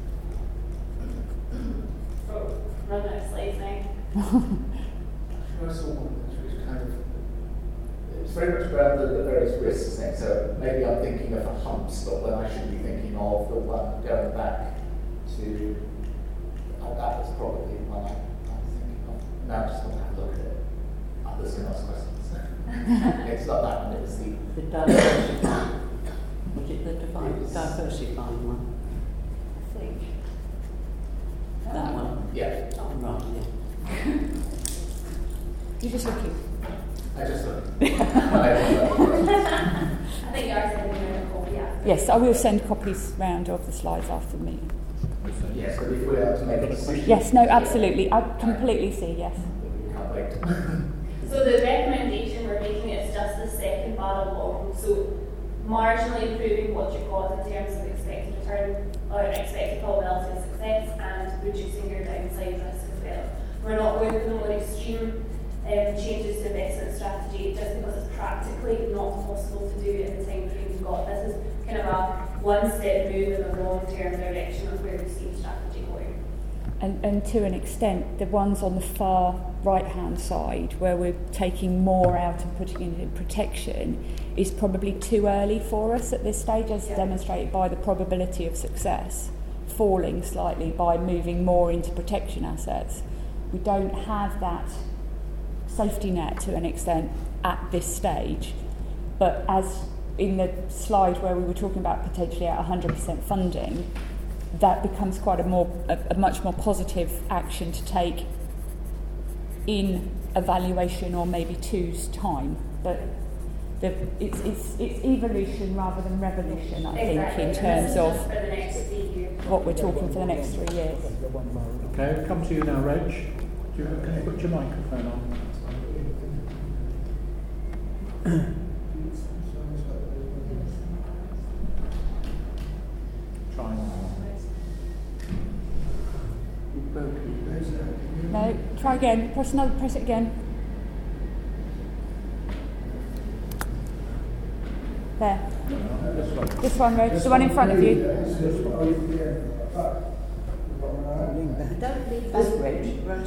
[SPEAKER 4] Oh, running out of slides now.
[SPEAKER 8] I saw one which was kind of, it's very much about the various risks thing. So maybe I'm thinking of a hump stock when I should be thinking of the one going back to, that was probably the one I'm thinking of. Now I'm just going to have a look at it. Others can ask questions. It's not that one, it was the
[SPEAKER 6] diversifying. Was it the diversifying one?
[SPEAKER 2] I think.
[SPEAKER 6] That one?
[SPEAKER 8] Yeah.
[SPEAKER 6] Oh, right, yeah.
[SPEAKER 2] You're just looking.
[SPEAKER 8] I just looked.
[SPEAKER 4] I think you are sending me a copy after.
[SPEAKER 2] Yes, I will send copies round of the slides after the meeting.
[SPEAKER 8] Yes, but if we're able to make a decision.
[SPEAKER 2] Yes, no, absolutely. I completely see, yes.
[SPEAKER 8] We can't wait.
[SPEAKER 4] So the recommendation we're making is just the second bar along. So marginally improving what you've got in terms of expected return or expected probability of success and reducing your downside risk as well. We're not going for the more extreme changes to investment strategy just because it's practically not possible to do in the time frame we've got. This is kind of a one-step move in the long-term direction of where we see the strategy going.
[SPEAKER 2] and to an extent, the ones on the far right-hand side, where we're taking more out and putting in protection, is probably too early for us at this stage, as demonstrated by the probability of success falling slightly by moving more into protection assets. We don't have that safety net to an extent at this stage, but as in the slide where we were talking about potentially at 100% funding, that becomes quite a much more positive action to take in evaluation or maybe two's time. But it's evolution rather than revolution, I think, in terms of what we're talking for the next 3 years.
[SPEAKER 1] Okay, we'll come to you now, Reg. Can you put your microphone on? Try now.
[SPEAKER 2] No, try again. Press it again. There. This one, Reg. The one in front of you.
[SPEAKER 6] Don't leave back, Reg.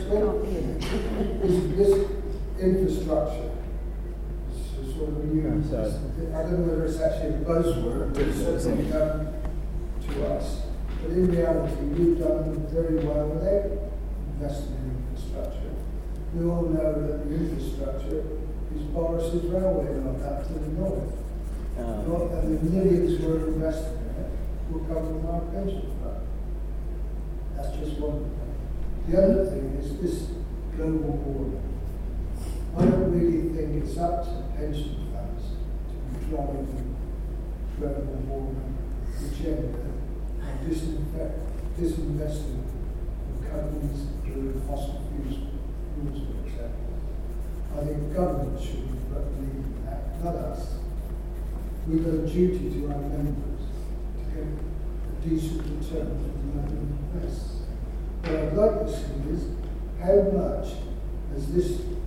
[SPEAKER 5] This infrastructure is sort of a new. I don't know whether it's actually a buzzword, but it's certainly come to us. But in reality, we've done very well without investing in infrastructure. We all know that the infrastructure is Boris's railway line up to the north. And the millions we're investing in it will come from our pension fund. That's just one thing. The other thing is this global warming. I don't really think it's up to pension funds to be driving global warming agenda and disinvesting in companies doing fossil fuels, for example. I think government should be leading that, not us. We've got a duty to our members to get a decent return from the money we invest. What I'd like to see is how much has this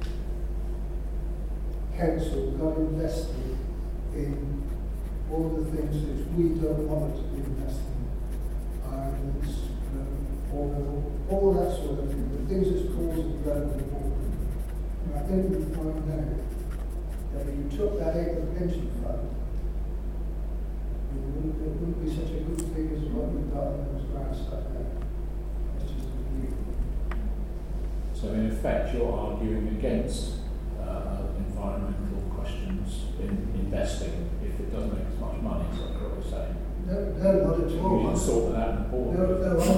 [SPEAKER 5] council got invested in all the things that we don't want it to be invested in. Ireland's, oil, all that sort of thing, the things that's causing global warming. And I think we find out that if you took that out of the pension fund, it wouldn't be such a good thing as what we've got in those grants like that. That's just a view.
[SPEAKER 1] So in effect, you're arguing against environmental questions in investing if it doesn't make as much money, is that what you're saying?
[SPEAKER 5] No, not at all.
[SPEAKER 1] You can sort that out in the board.
[SPEAKER 5] No,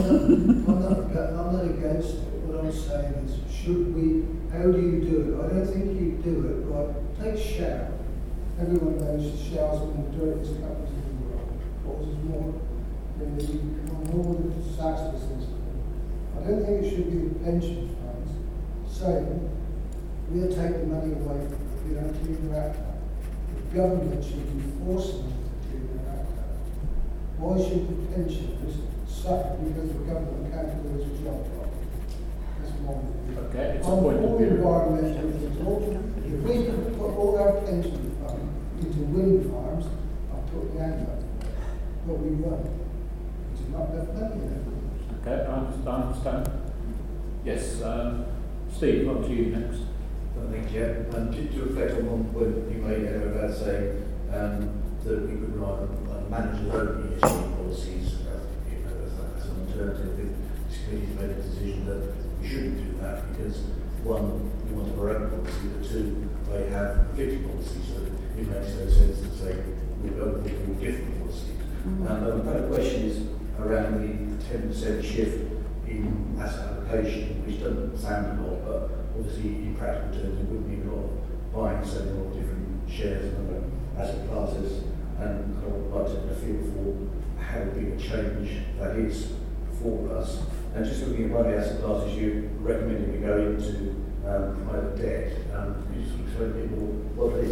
[SPEAKER 5] I'm not against it. What I'm saying is, how do you do it? I don't think you do it right. Take Shell. Everyone knows Shell's one of the dirtiest companies in the world. Causes more than the disasters in this country. I don't think it should be the pension funds saying, we'll take the money away if you don't clean your act up. The government should be forcing them to clean their act up. Why should the pensioners suffer because the government can't do its job properly? That's one thing.
[SPEAKER 1] Okay, it's
[SPEAKER 5] On
[SPEAKER 1] a point of
[SPEAKER 5] all
[SPEAKER 1] view.
[SPEAKER 5] environmental things, if we could put all our pension fund into wind farms, I'll put the hand up. But we won't. It's not enough money there.
[SPEAKER 1] Okay, I understand. Yes, Steve, on to you next.
[SPEAKER 10] Thank you. To reflect on one point you made there about saying that we could rather manage our own ESG policies as an alternative. This committee's made a decision that we shouldn't do that because, one, we want our own policy, but two, they have conflicting policies, so it makes no sense to say we're going to do different policies. My kind of question is around the 10% shift in asset allocation, which doesn't sound a lot, but obviously in practical terms it would mean a lot of buying and selling a lot of different shares and other asset classes, and I would like to get a feel for how big a change that is for us. And just looking at one of the asset classes you recommended we go into private debt, could you just explain a bit more what that is?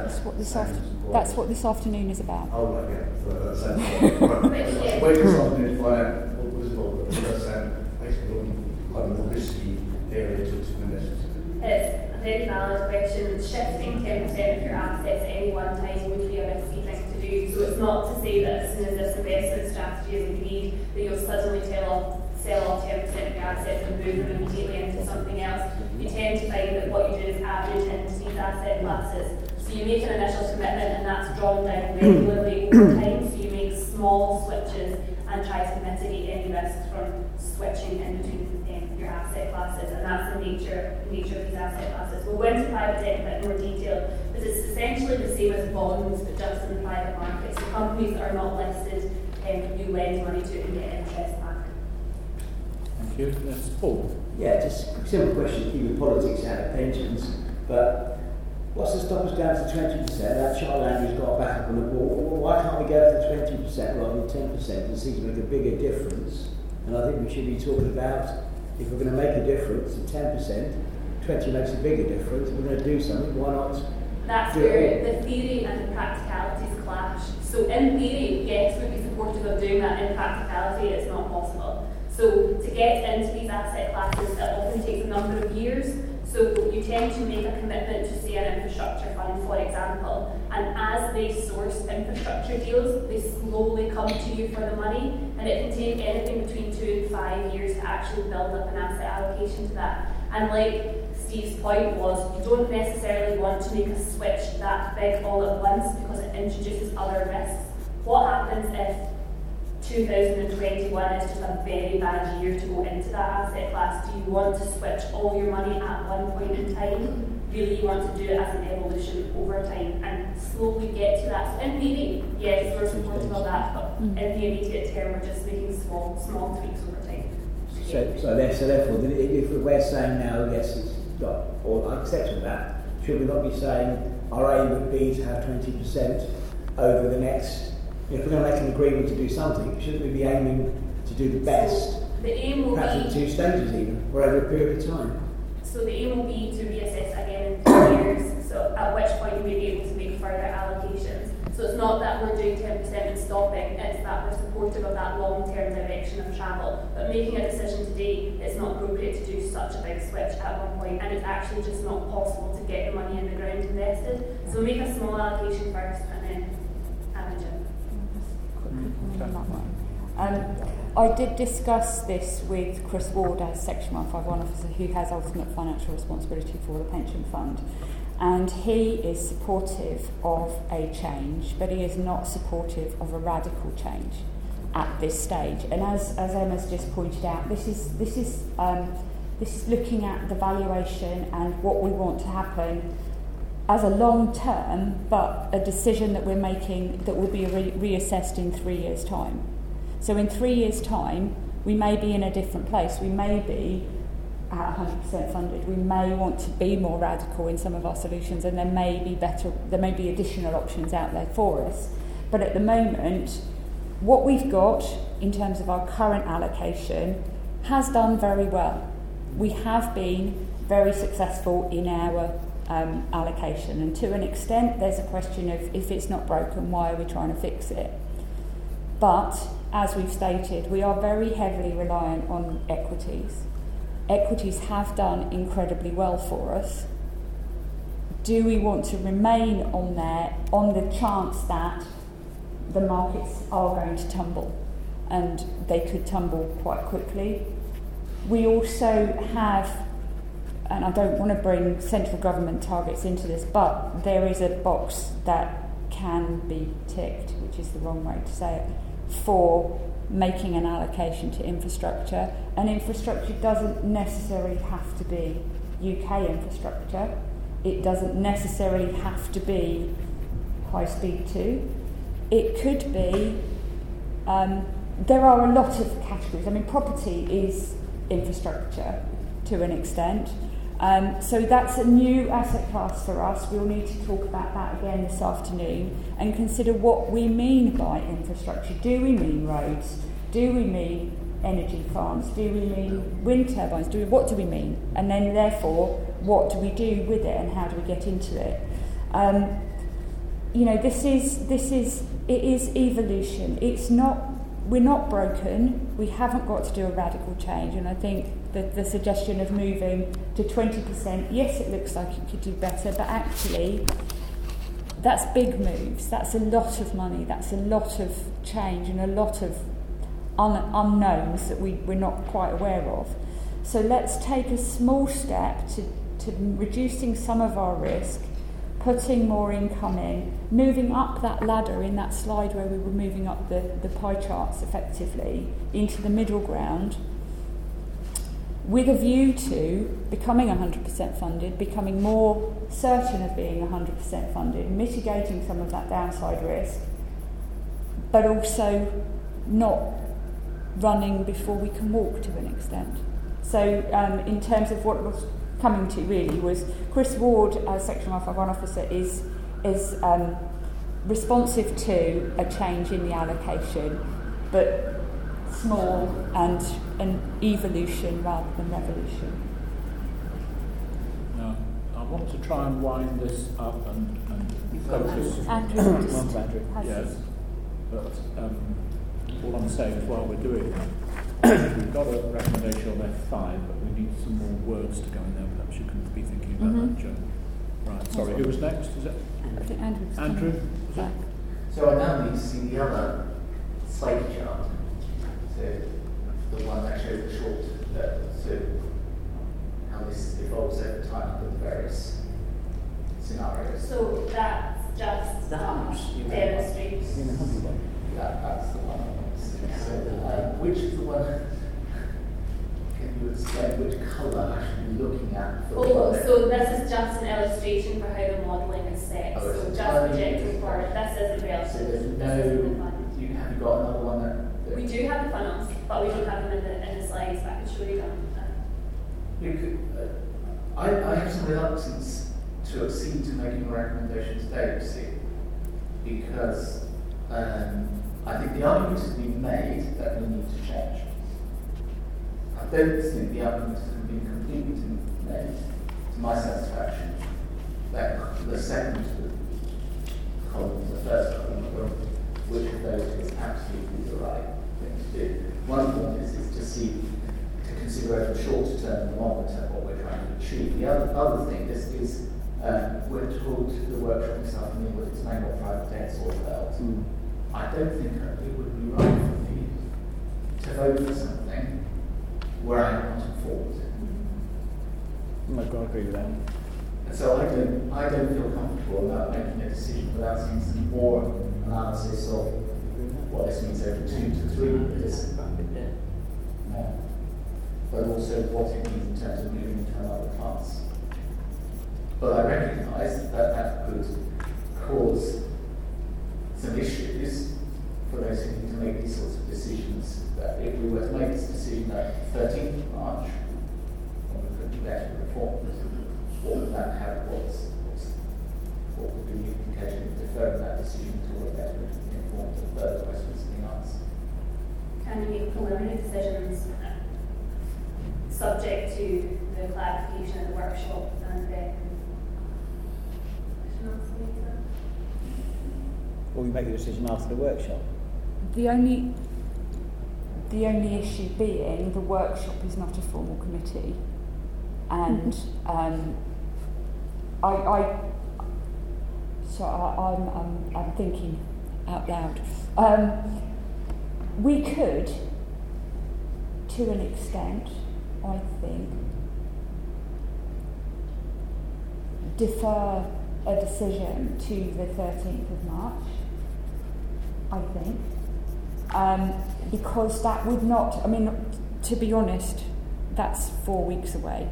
[SPEAKER 2] That's what this afternoon is about.
[SPEAKER 10] Oh, right, yeah. So that sounds right. Wait this afternoon to find out what was involved, but it does sound basically quite a risky area to invest in.
[SPEAKER 4] It's a very valid question. Shifting 10% of your assets at any one time would be a risky thing to do. So it's not to say that as soon as this investment strategy is agreed, that you'll suddenly sell off 10% of your assets and move them immediately into something else, you tend to find that what you do is average into these asset classes. So you make an initial commitment and that's drawn down regularly over time, so you make small switches and try to mitigate any risks from switching in between your asset classes, and that's the nature of these asset classes. We'll go into private debt in a bit more detail, but it's essentially the same as bonds, but just in the private market. So companies that are not listed, you lend money to and get interest back.
[SPEAKER 1] Thank you. Yes, Paul.
[SPEAKER 11] Yeah, just a simple question, keeping politics out of pensions, but what's to stop us down to 20%? That Charlie Andrews got back up on the board. Well, why can't we go to 20% rather than 10%? It seems to make a bigger difference. And I think we should be talking about, if we're going to make a difference to 10%, 20 makes a bigger difference. If we're going to do something, why not?
[SPEAKER 4] That's where the theory and the practicalities clash. So in theory, yes, we'd be supportive of doing that. In practicality, it's not possible. So to get into these asset classes, it often takes a number of years. So you tend to make a commitment to, say, an infrastructure fund, for example, and as they source infrastructure deals, they slowly come to you for the money, and it can take anything between 2 and 5 years to actually build up an asset allocation to that. And like Steve's point was, you don't necessarily want to make a switch that big all at once because it introduces other risks. What happens if 2021 is just a very bad year to go into that asset class? Do you want to switch all your money at one point in time? Really, you want to do it as an evolution over time and slowly get to that. So in theory, yes, we're supportive of that, but in the immediate term, we're just making small tweaks over time.
[SPEAKER 11] So therefore, if we're saying now, yes, it's got, or I accept that, should we not be saying our aim would be to have 20% over the next, if we're going to make an agreement to do something, shouldn't we be aiming to do the best?
[SPEAKER 4] So the aim will
[SPEAKER 11] perhaps
[SPEAKER 4] be...
[SPEAKER 11] in 2 stages even, or over a period of time.
[SPEAKER 4] So the aim will be to reassess again in 2 years, so at which point you may be able to make further allocations. So it's not that we're doing 10% and stopping, it's that we're supportive of that long-term direction of travel. But making a decision today, it's not appropriate to do such a big switch at one point, and it's actually just not possible to get the money in the ground invested. So make a small allocation first and then average it.
[SPEAKER 2] I did discuss this with Chris Ward as Section 151 officer who has ultimate financial responsibility for the pension fund, and he is supportive of a change, but he is not supportive of a radical change at this stage. And as Emma's just pointed out, this is looking at the valuation and what we want to happen as a long term, but a decision that we're making that will be reassessed in 3 years' time. So in 3 years' time, we may be in a different place. We may be at 100% funded. We may want to be more radical in some of our solutions, and there may be additional options out there for us. But at the moment, what we've got in terms of our current allocation has done very well. We have been very successful in our allocation, and to an extent there's a question of, if it's not broken, why are we trying to fix it? But as we've stated, we are very heavily reliant on equities. Equities have done incredibly well for us. Do we want to remain on there on the chance that the markets are going to tumble, and they could tumble quite quickly? We also have, and I don't want to bring central government targets into this, but there is a box that can be ticked, which is the wrong way to say it, for making an allocation to infrastructure. And infrastructure doesn't necessarily have to be UK infrastructure. It doesn't necessarily have to be High Speed 2. It could be, there are a lot of categories. I mean, property is infrastructure to an extent. So that's a new asset class for us. We'll need to talk about that again this afternoon and consider what we mean by infrastructure. Do we mean roads? Do we mean energy farms? Do we mean wind turbines? What do we mean? And then therefore, what do we do with it and how do we get into it? It is evolution. We're not broken. We haven't got to do a radical change, and I think the suggestion of moving to 20%, yes, it looks like it could do better, but actually that's big moves. That's a lot of money. That's a lot of change and a lot of unknowns that we're not quite aware of. So let's take a small step to reducing some of our risk, putting more income in, moving up that ladder in that slide where we were moving up the pie charts effectively into the middle ground, with a view to becoming 100% funded, becoming more certain of being 100% funded, mitigating some of that downside risk, but also not running before we can walk to an extent. So in terms of what was coming to really was Chris Ward, as Section 151 officer, is responsive to a change in the allocation, but small and an evolution rather than revolution.
[SPEAKER 1] Now, I want to try and wind this up and focus.
[SPEAKER 2] Andrew,
[SPEAKER 1] yes, but all I'm saying is while we're doing that, we've got a recommendation on F5, but we need some more words to go in there. Perhaps you can be thinking about that, Joe. Right, sorry, who was next? Is it?
[SPEAKER 2] I think Andrew.
[SPEAKER 1] Andrew?
[SPEAKER 8] So I now need to see the other slide chart. So the one that shows the short, so how this evolves over time with the various scenarios.
[SPEAKER 4] So that's just demonstrates.
[SPEAKER 8] That's the one. So which is the one? Can you explain which colour I should be looking at?
[SPEAKER 4] So this is just an illustration for how the modelling is set. So just projecting forward. This isn't real.
[SPEAKER 8] So there's no. Have you got another one that?
[SPEAKER 4] We do have the funnels, but we don't have them in the slides. But I can show you them.
[SPEAKER 8] I have some reluctance to accede to making a recommendation today, you see, because I think the argument has been made that we need to change. I don't think the argument has been completely made to my satisfaction that the second column, the first column, which of those is absolutely the right thing to do. One point is to consider over the shorter term and the longer term what we're trying to achieve. The other thing is we're told the workshop this afternoon that it's mainly private debts or held. I don't think it would be right for me to vote for something where I'm not informed.
[SPEAKER 11] I can agree with that.
[SPEAKER 8] And so I don't feel comfortable about making a decision without seeing some more analysis of what this means over 2 to 3 years. But also what it means in terms of moving into another class. But I recognise that could cause some issues for those who need to make these sorts of decisions. That if we were to make this decision at 13th of March, when we could be better informed, what would that have? What would be the implication of deferring that decision until we're better informed of further questions being asked?
[SPEAKER 4] Can you make preliminary decisions subject to the clarification at the workshop and then?
[SPEAKER 11] Or we make a decision after the workshop?
[SPEAKER 2] The only issue being the workshop is not a formal committee, and I'm thinking out loud. We could, to an extent, I think, defer a decision to the 13th of March, I think, because that would not, I mean, to be honest, that's 4 weeks away.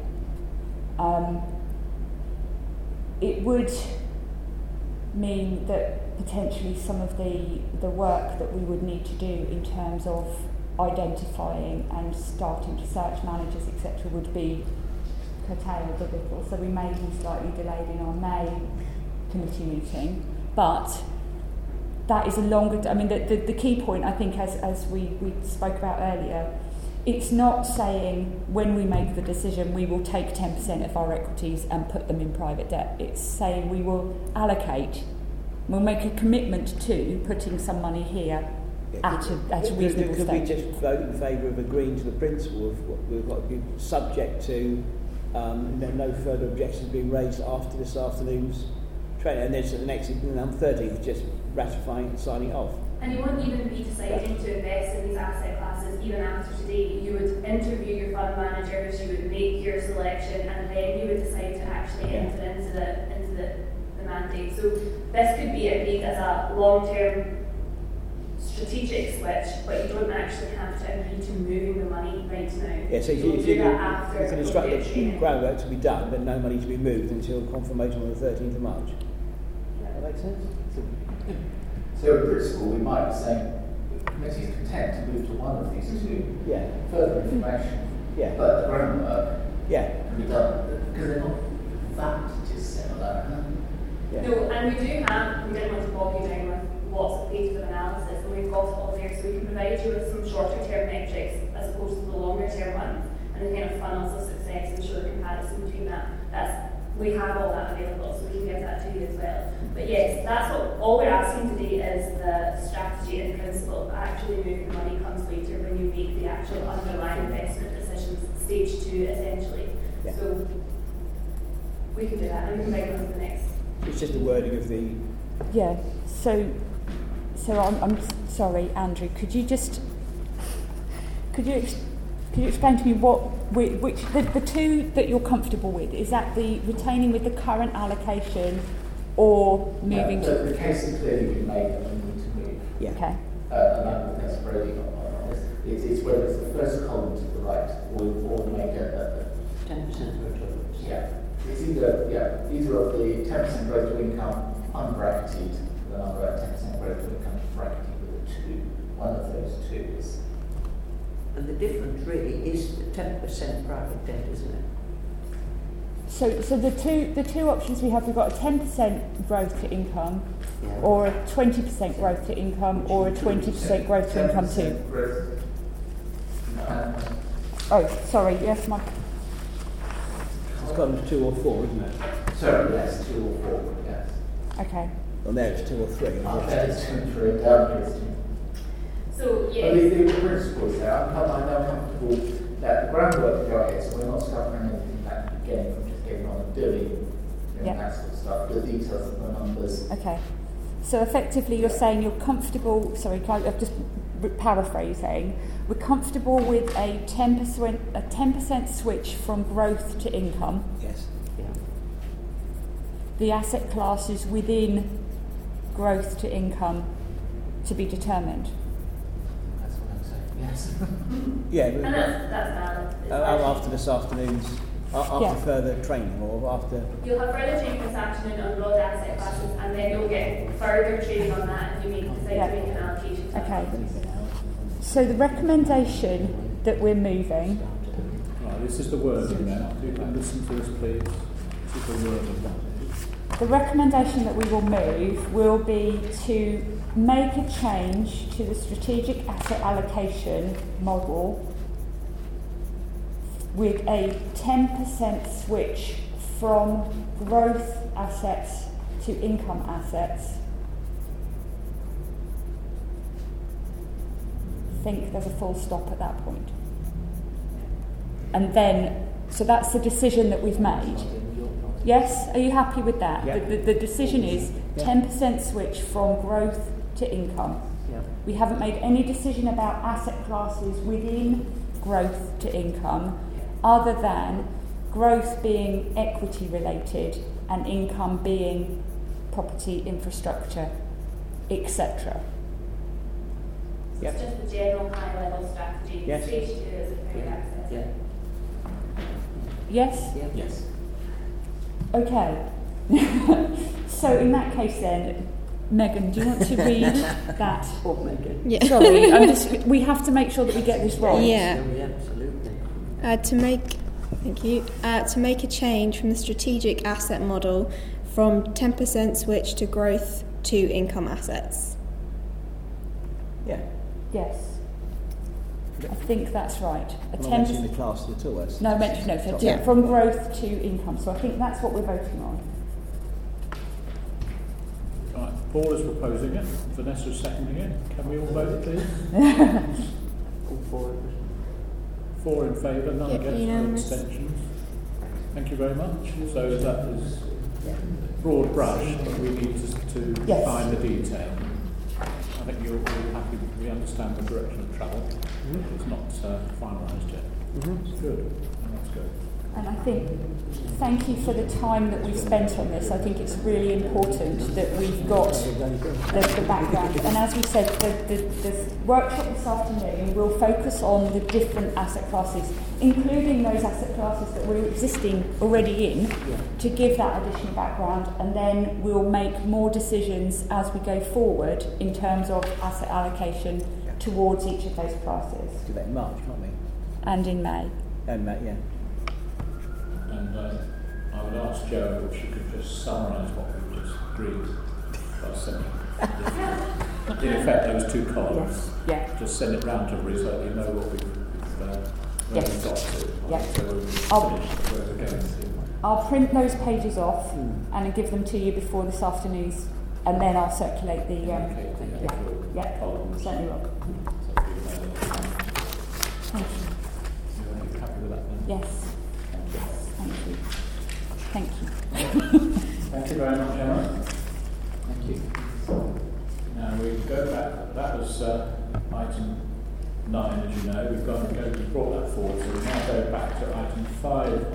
[SPEAKER 2] It would mean that potentially some of the work that we would need to do in terms of identifying and starting to search managers, etc., would be curtailed a little. So we may be slightly delayed in our May committee meeting, but that is a longer. I mean, the key point, I think, as we spoke about earlier, it's not saying when we make the decision we will take 10% of our equities and put them in private debt. It's saying we will allocate, we'll make a commitment to putting some money here at a reasonable stage.
[SPEAKER 11] Could we just vote in favour of agreeing to the principle of what we've got to be subject to no further objections being raised after this afternoon's training, and then the next, on 13th, just ratifying and signing off?
[SPEAKER 4] And you won't even be deciding to invest in these asset classes even after today. You would interview your fund managers, you would make your selection, and then you would decide to actually enter into the mandate. So this could be agreed as a long-term strategic switch, but you don't actually have to agree to moving the money right now.
[SPEAKER 11] Yeah, so
[SPEAKER 4] you
[SPEAKER 11] can instruct the groundwork to be done, but no money to be moved until confirmation on the 13th of March. That makes sense?
[SPEAKER 8] So in principle, we might be saying the committee is content to move to one of these two.
[SPEAKER 11] Yeah.
[SPEAKER 8] Further information.
[SPEAKER 11] Yeah.
[SPEAKER 8] But the groundwork can be done because they're not that dissimilar.
[SPEAKER 11] Yeah.
[SPEAKER 4] No, and we didn't want to bog you down with lots of pages of analysis, and we've got it all there, so we can provide you with some shorter term metrics as opposed to the longer term ones, and the kind of funnels of success and show the comparison between that. We have all that available, so we can give that to you as well. But yes, that's all we're asking today is the strategy and principle. Actually moving the money comes later when you make the actual underlying investment decisions, stage 2 essentially.
[SPEAKER 11] Yeah.
[SPEAKER 4] So we can do that, and we can make them to the next.
[SPEAKER 11] It's just the wording of the...
[SPEAKER 2] Yeah, so I'm sorry, Andrew, could you explain to me which the two that you're comfortable with? Is that the retaining with the current allocation or moving
[SPEAKER 8] to... The case has clearly been made that we need to move.
[SPEAKER 2] Yeah. Okay.
[SPEAKER 8] And that's Brody on this. It's whether it's the first column to the right or make a
[SPEAKER 6] 10% growth.
[SPEAKER 8] Yeah. It's either of the 10% growth to income unbracketed, the number of 10% growth to income bracketed with a 2. One of those two is.
[SPEAKER 6] And the difference really is the 10% private debt, isn't it?
[SPEAKER 2] So the two options we have, we've got a 10% growth to income, or a 20% growth to income, or a 20% growth to income too. Oh, sorry. Yes, my.
[SPEAKER 11] It's columns 2 or 4, isn't it?
[SPEAKER 8] Sorry, yes, 2 or 4. Yes.
[SPEAKER 2] Okay.
[SPEAKER 11] On there it's 2 or 3.
[SPEAKER 8] That is 2 and 3. Down here is 2.
[SPEAKER 4] So, yes.
[SPEAKER 8] The principles there, I'm now comfortable that the groundwork to go ahead, so we're not suffering anything back again from just getting on and doing that sort of stuff, the details of the numbers.
[SPEAKER 2] Okay. So effectively you're saying you're comfortable, sorry, I'm just paraphrasing, we're comfortable with a 10% switch from growth to income.
[SPEAKER 11] Yes.
[SPEAKER 6] Yeah.
[SPEAKER 2] The asset classes within growth to income to be determined.
[SPEAKER 8] Yes.
[SPEAKER 11] Yeah,
[SPEAKER 4] and that's valid.
[SPEAKER 11] After this afternoon's, after further training or after...
[SPEAKER 4] You'll have further training this afternoon on broad asset classes, and then you'll get further training on that if you decide to make an allocation.
[SPEAKER 2] Okay. So the recommendation that we're moving...
[SPEAKER 1] Right, this is the wording now. You can listen to us, please. This is the wording.
[SPEAKER 2] The recommendation that we will move will be to make a change to the strategic asset allocation model with a 10% switch from growth assets to income assets. I think there's a full stop at that point. And then, so that's the decision that we've made. Yes? Are you happy with that?
[SPEAKER 11] Yeah.
[SPEAKER 2] The decision is 10% switch from growth to income.
[SPEAKER 6] Yeah.
[SPEAKER 2] We haven't made any decision about asset classes within growth to income other than growth being equity related and income being property, infrastructure, etc.
[SPEAKER 4] It's just the general high level strategy.
[SPEAKER 11] Yes.
[SPEAKER 4] Stage 2 is paid access.
[SPEAKER 6] Yeah.
[SPEAKER 2] Yes?
[SPEAKER 6] Yeah.
[SPEAKER 8] Yes.
[SPEAKER 2] Okay. So in that case then, Megan, do you want to read that?
[SPEAKER 6] Or Megan.
[SPEAKER 12] Yeah.
[SPEAKER 2] Sorry, we have to make sure that we get this right.
[SPEAKER 12] Yeah.
[SPEAKER 6] Absolutely.
[SPEAKER 12] To make a change from the strategic asset model from 10% switch to growth to income assets.
[SPEAKER 11] Yeah.
[SPEAKER 2] Yes. I think that's right. A
[SPEAKER 11] I'm not mentioning the class at all.
[SPEAKER 2] No, from growth to income. So I think that's what we're voting on.
[SPEAKER 1] Right, Paul is proposing it. Vanessa's seconding it. Can we all vote, please?
[SPEAKER 6] All for it.
[SPEAKER 1] 4 in favour, none against, no abstentions. Thank you very much. So that is broad brush, but we need to find the detail. I think you're all happy. We understand the direction of travel. It's not finalised yet. It's good. That's good.
[SPEAKER 2] And I think, thank you for the time that we've spent on this. I think it's really important that we've got the background. And as we said, the workshop this afternoon will focus on the different asset classes, including those asset classes that we're existing already in, to give that additional background. And then we'll make more decisions as we go forward in terms of asset allocation towards each of those classes.
[SPEAKER 11] Do that in March, can't we?
[SPEAKER 2] And in May.
[SPEAKER 11] And May, yeah.
[SPEAKER 1] And I would ask Jo if she could just summarise what we've just agreed by sending. In effect, those two columns.
[SPEAKER 2] Yes. Yeah.
[SPEAKER 1] Just send it round to everybody so that you know what we've got to.
[SPEAKER 2] Yeah.
[SPEAKER 1] So we'll finish where we're going to.
[SPEAKER 2] I'll print those pages off and give them to you before this afternoon's, and then I'll circulate the. Certainly will. Thank you.
[SPEAKER 1] You're happy with that then?
[SPEAKER 2] Yes. Thank you. Thank you.
[SPEAKER 1] Thank you very much, Emma. Thank you. Now we go back. That was item 9, as you know. We've brought that forward, so we now go back to item 5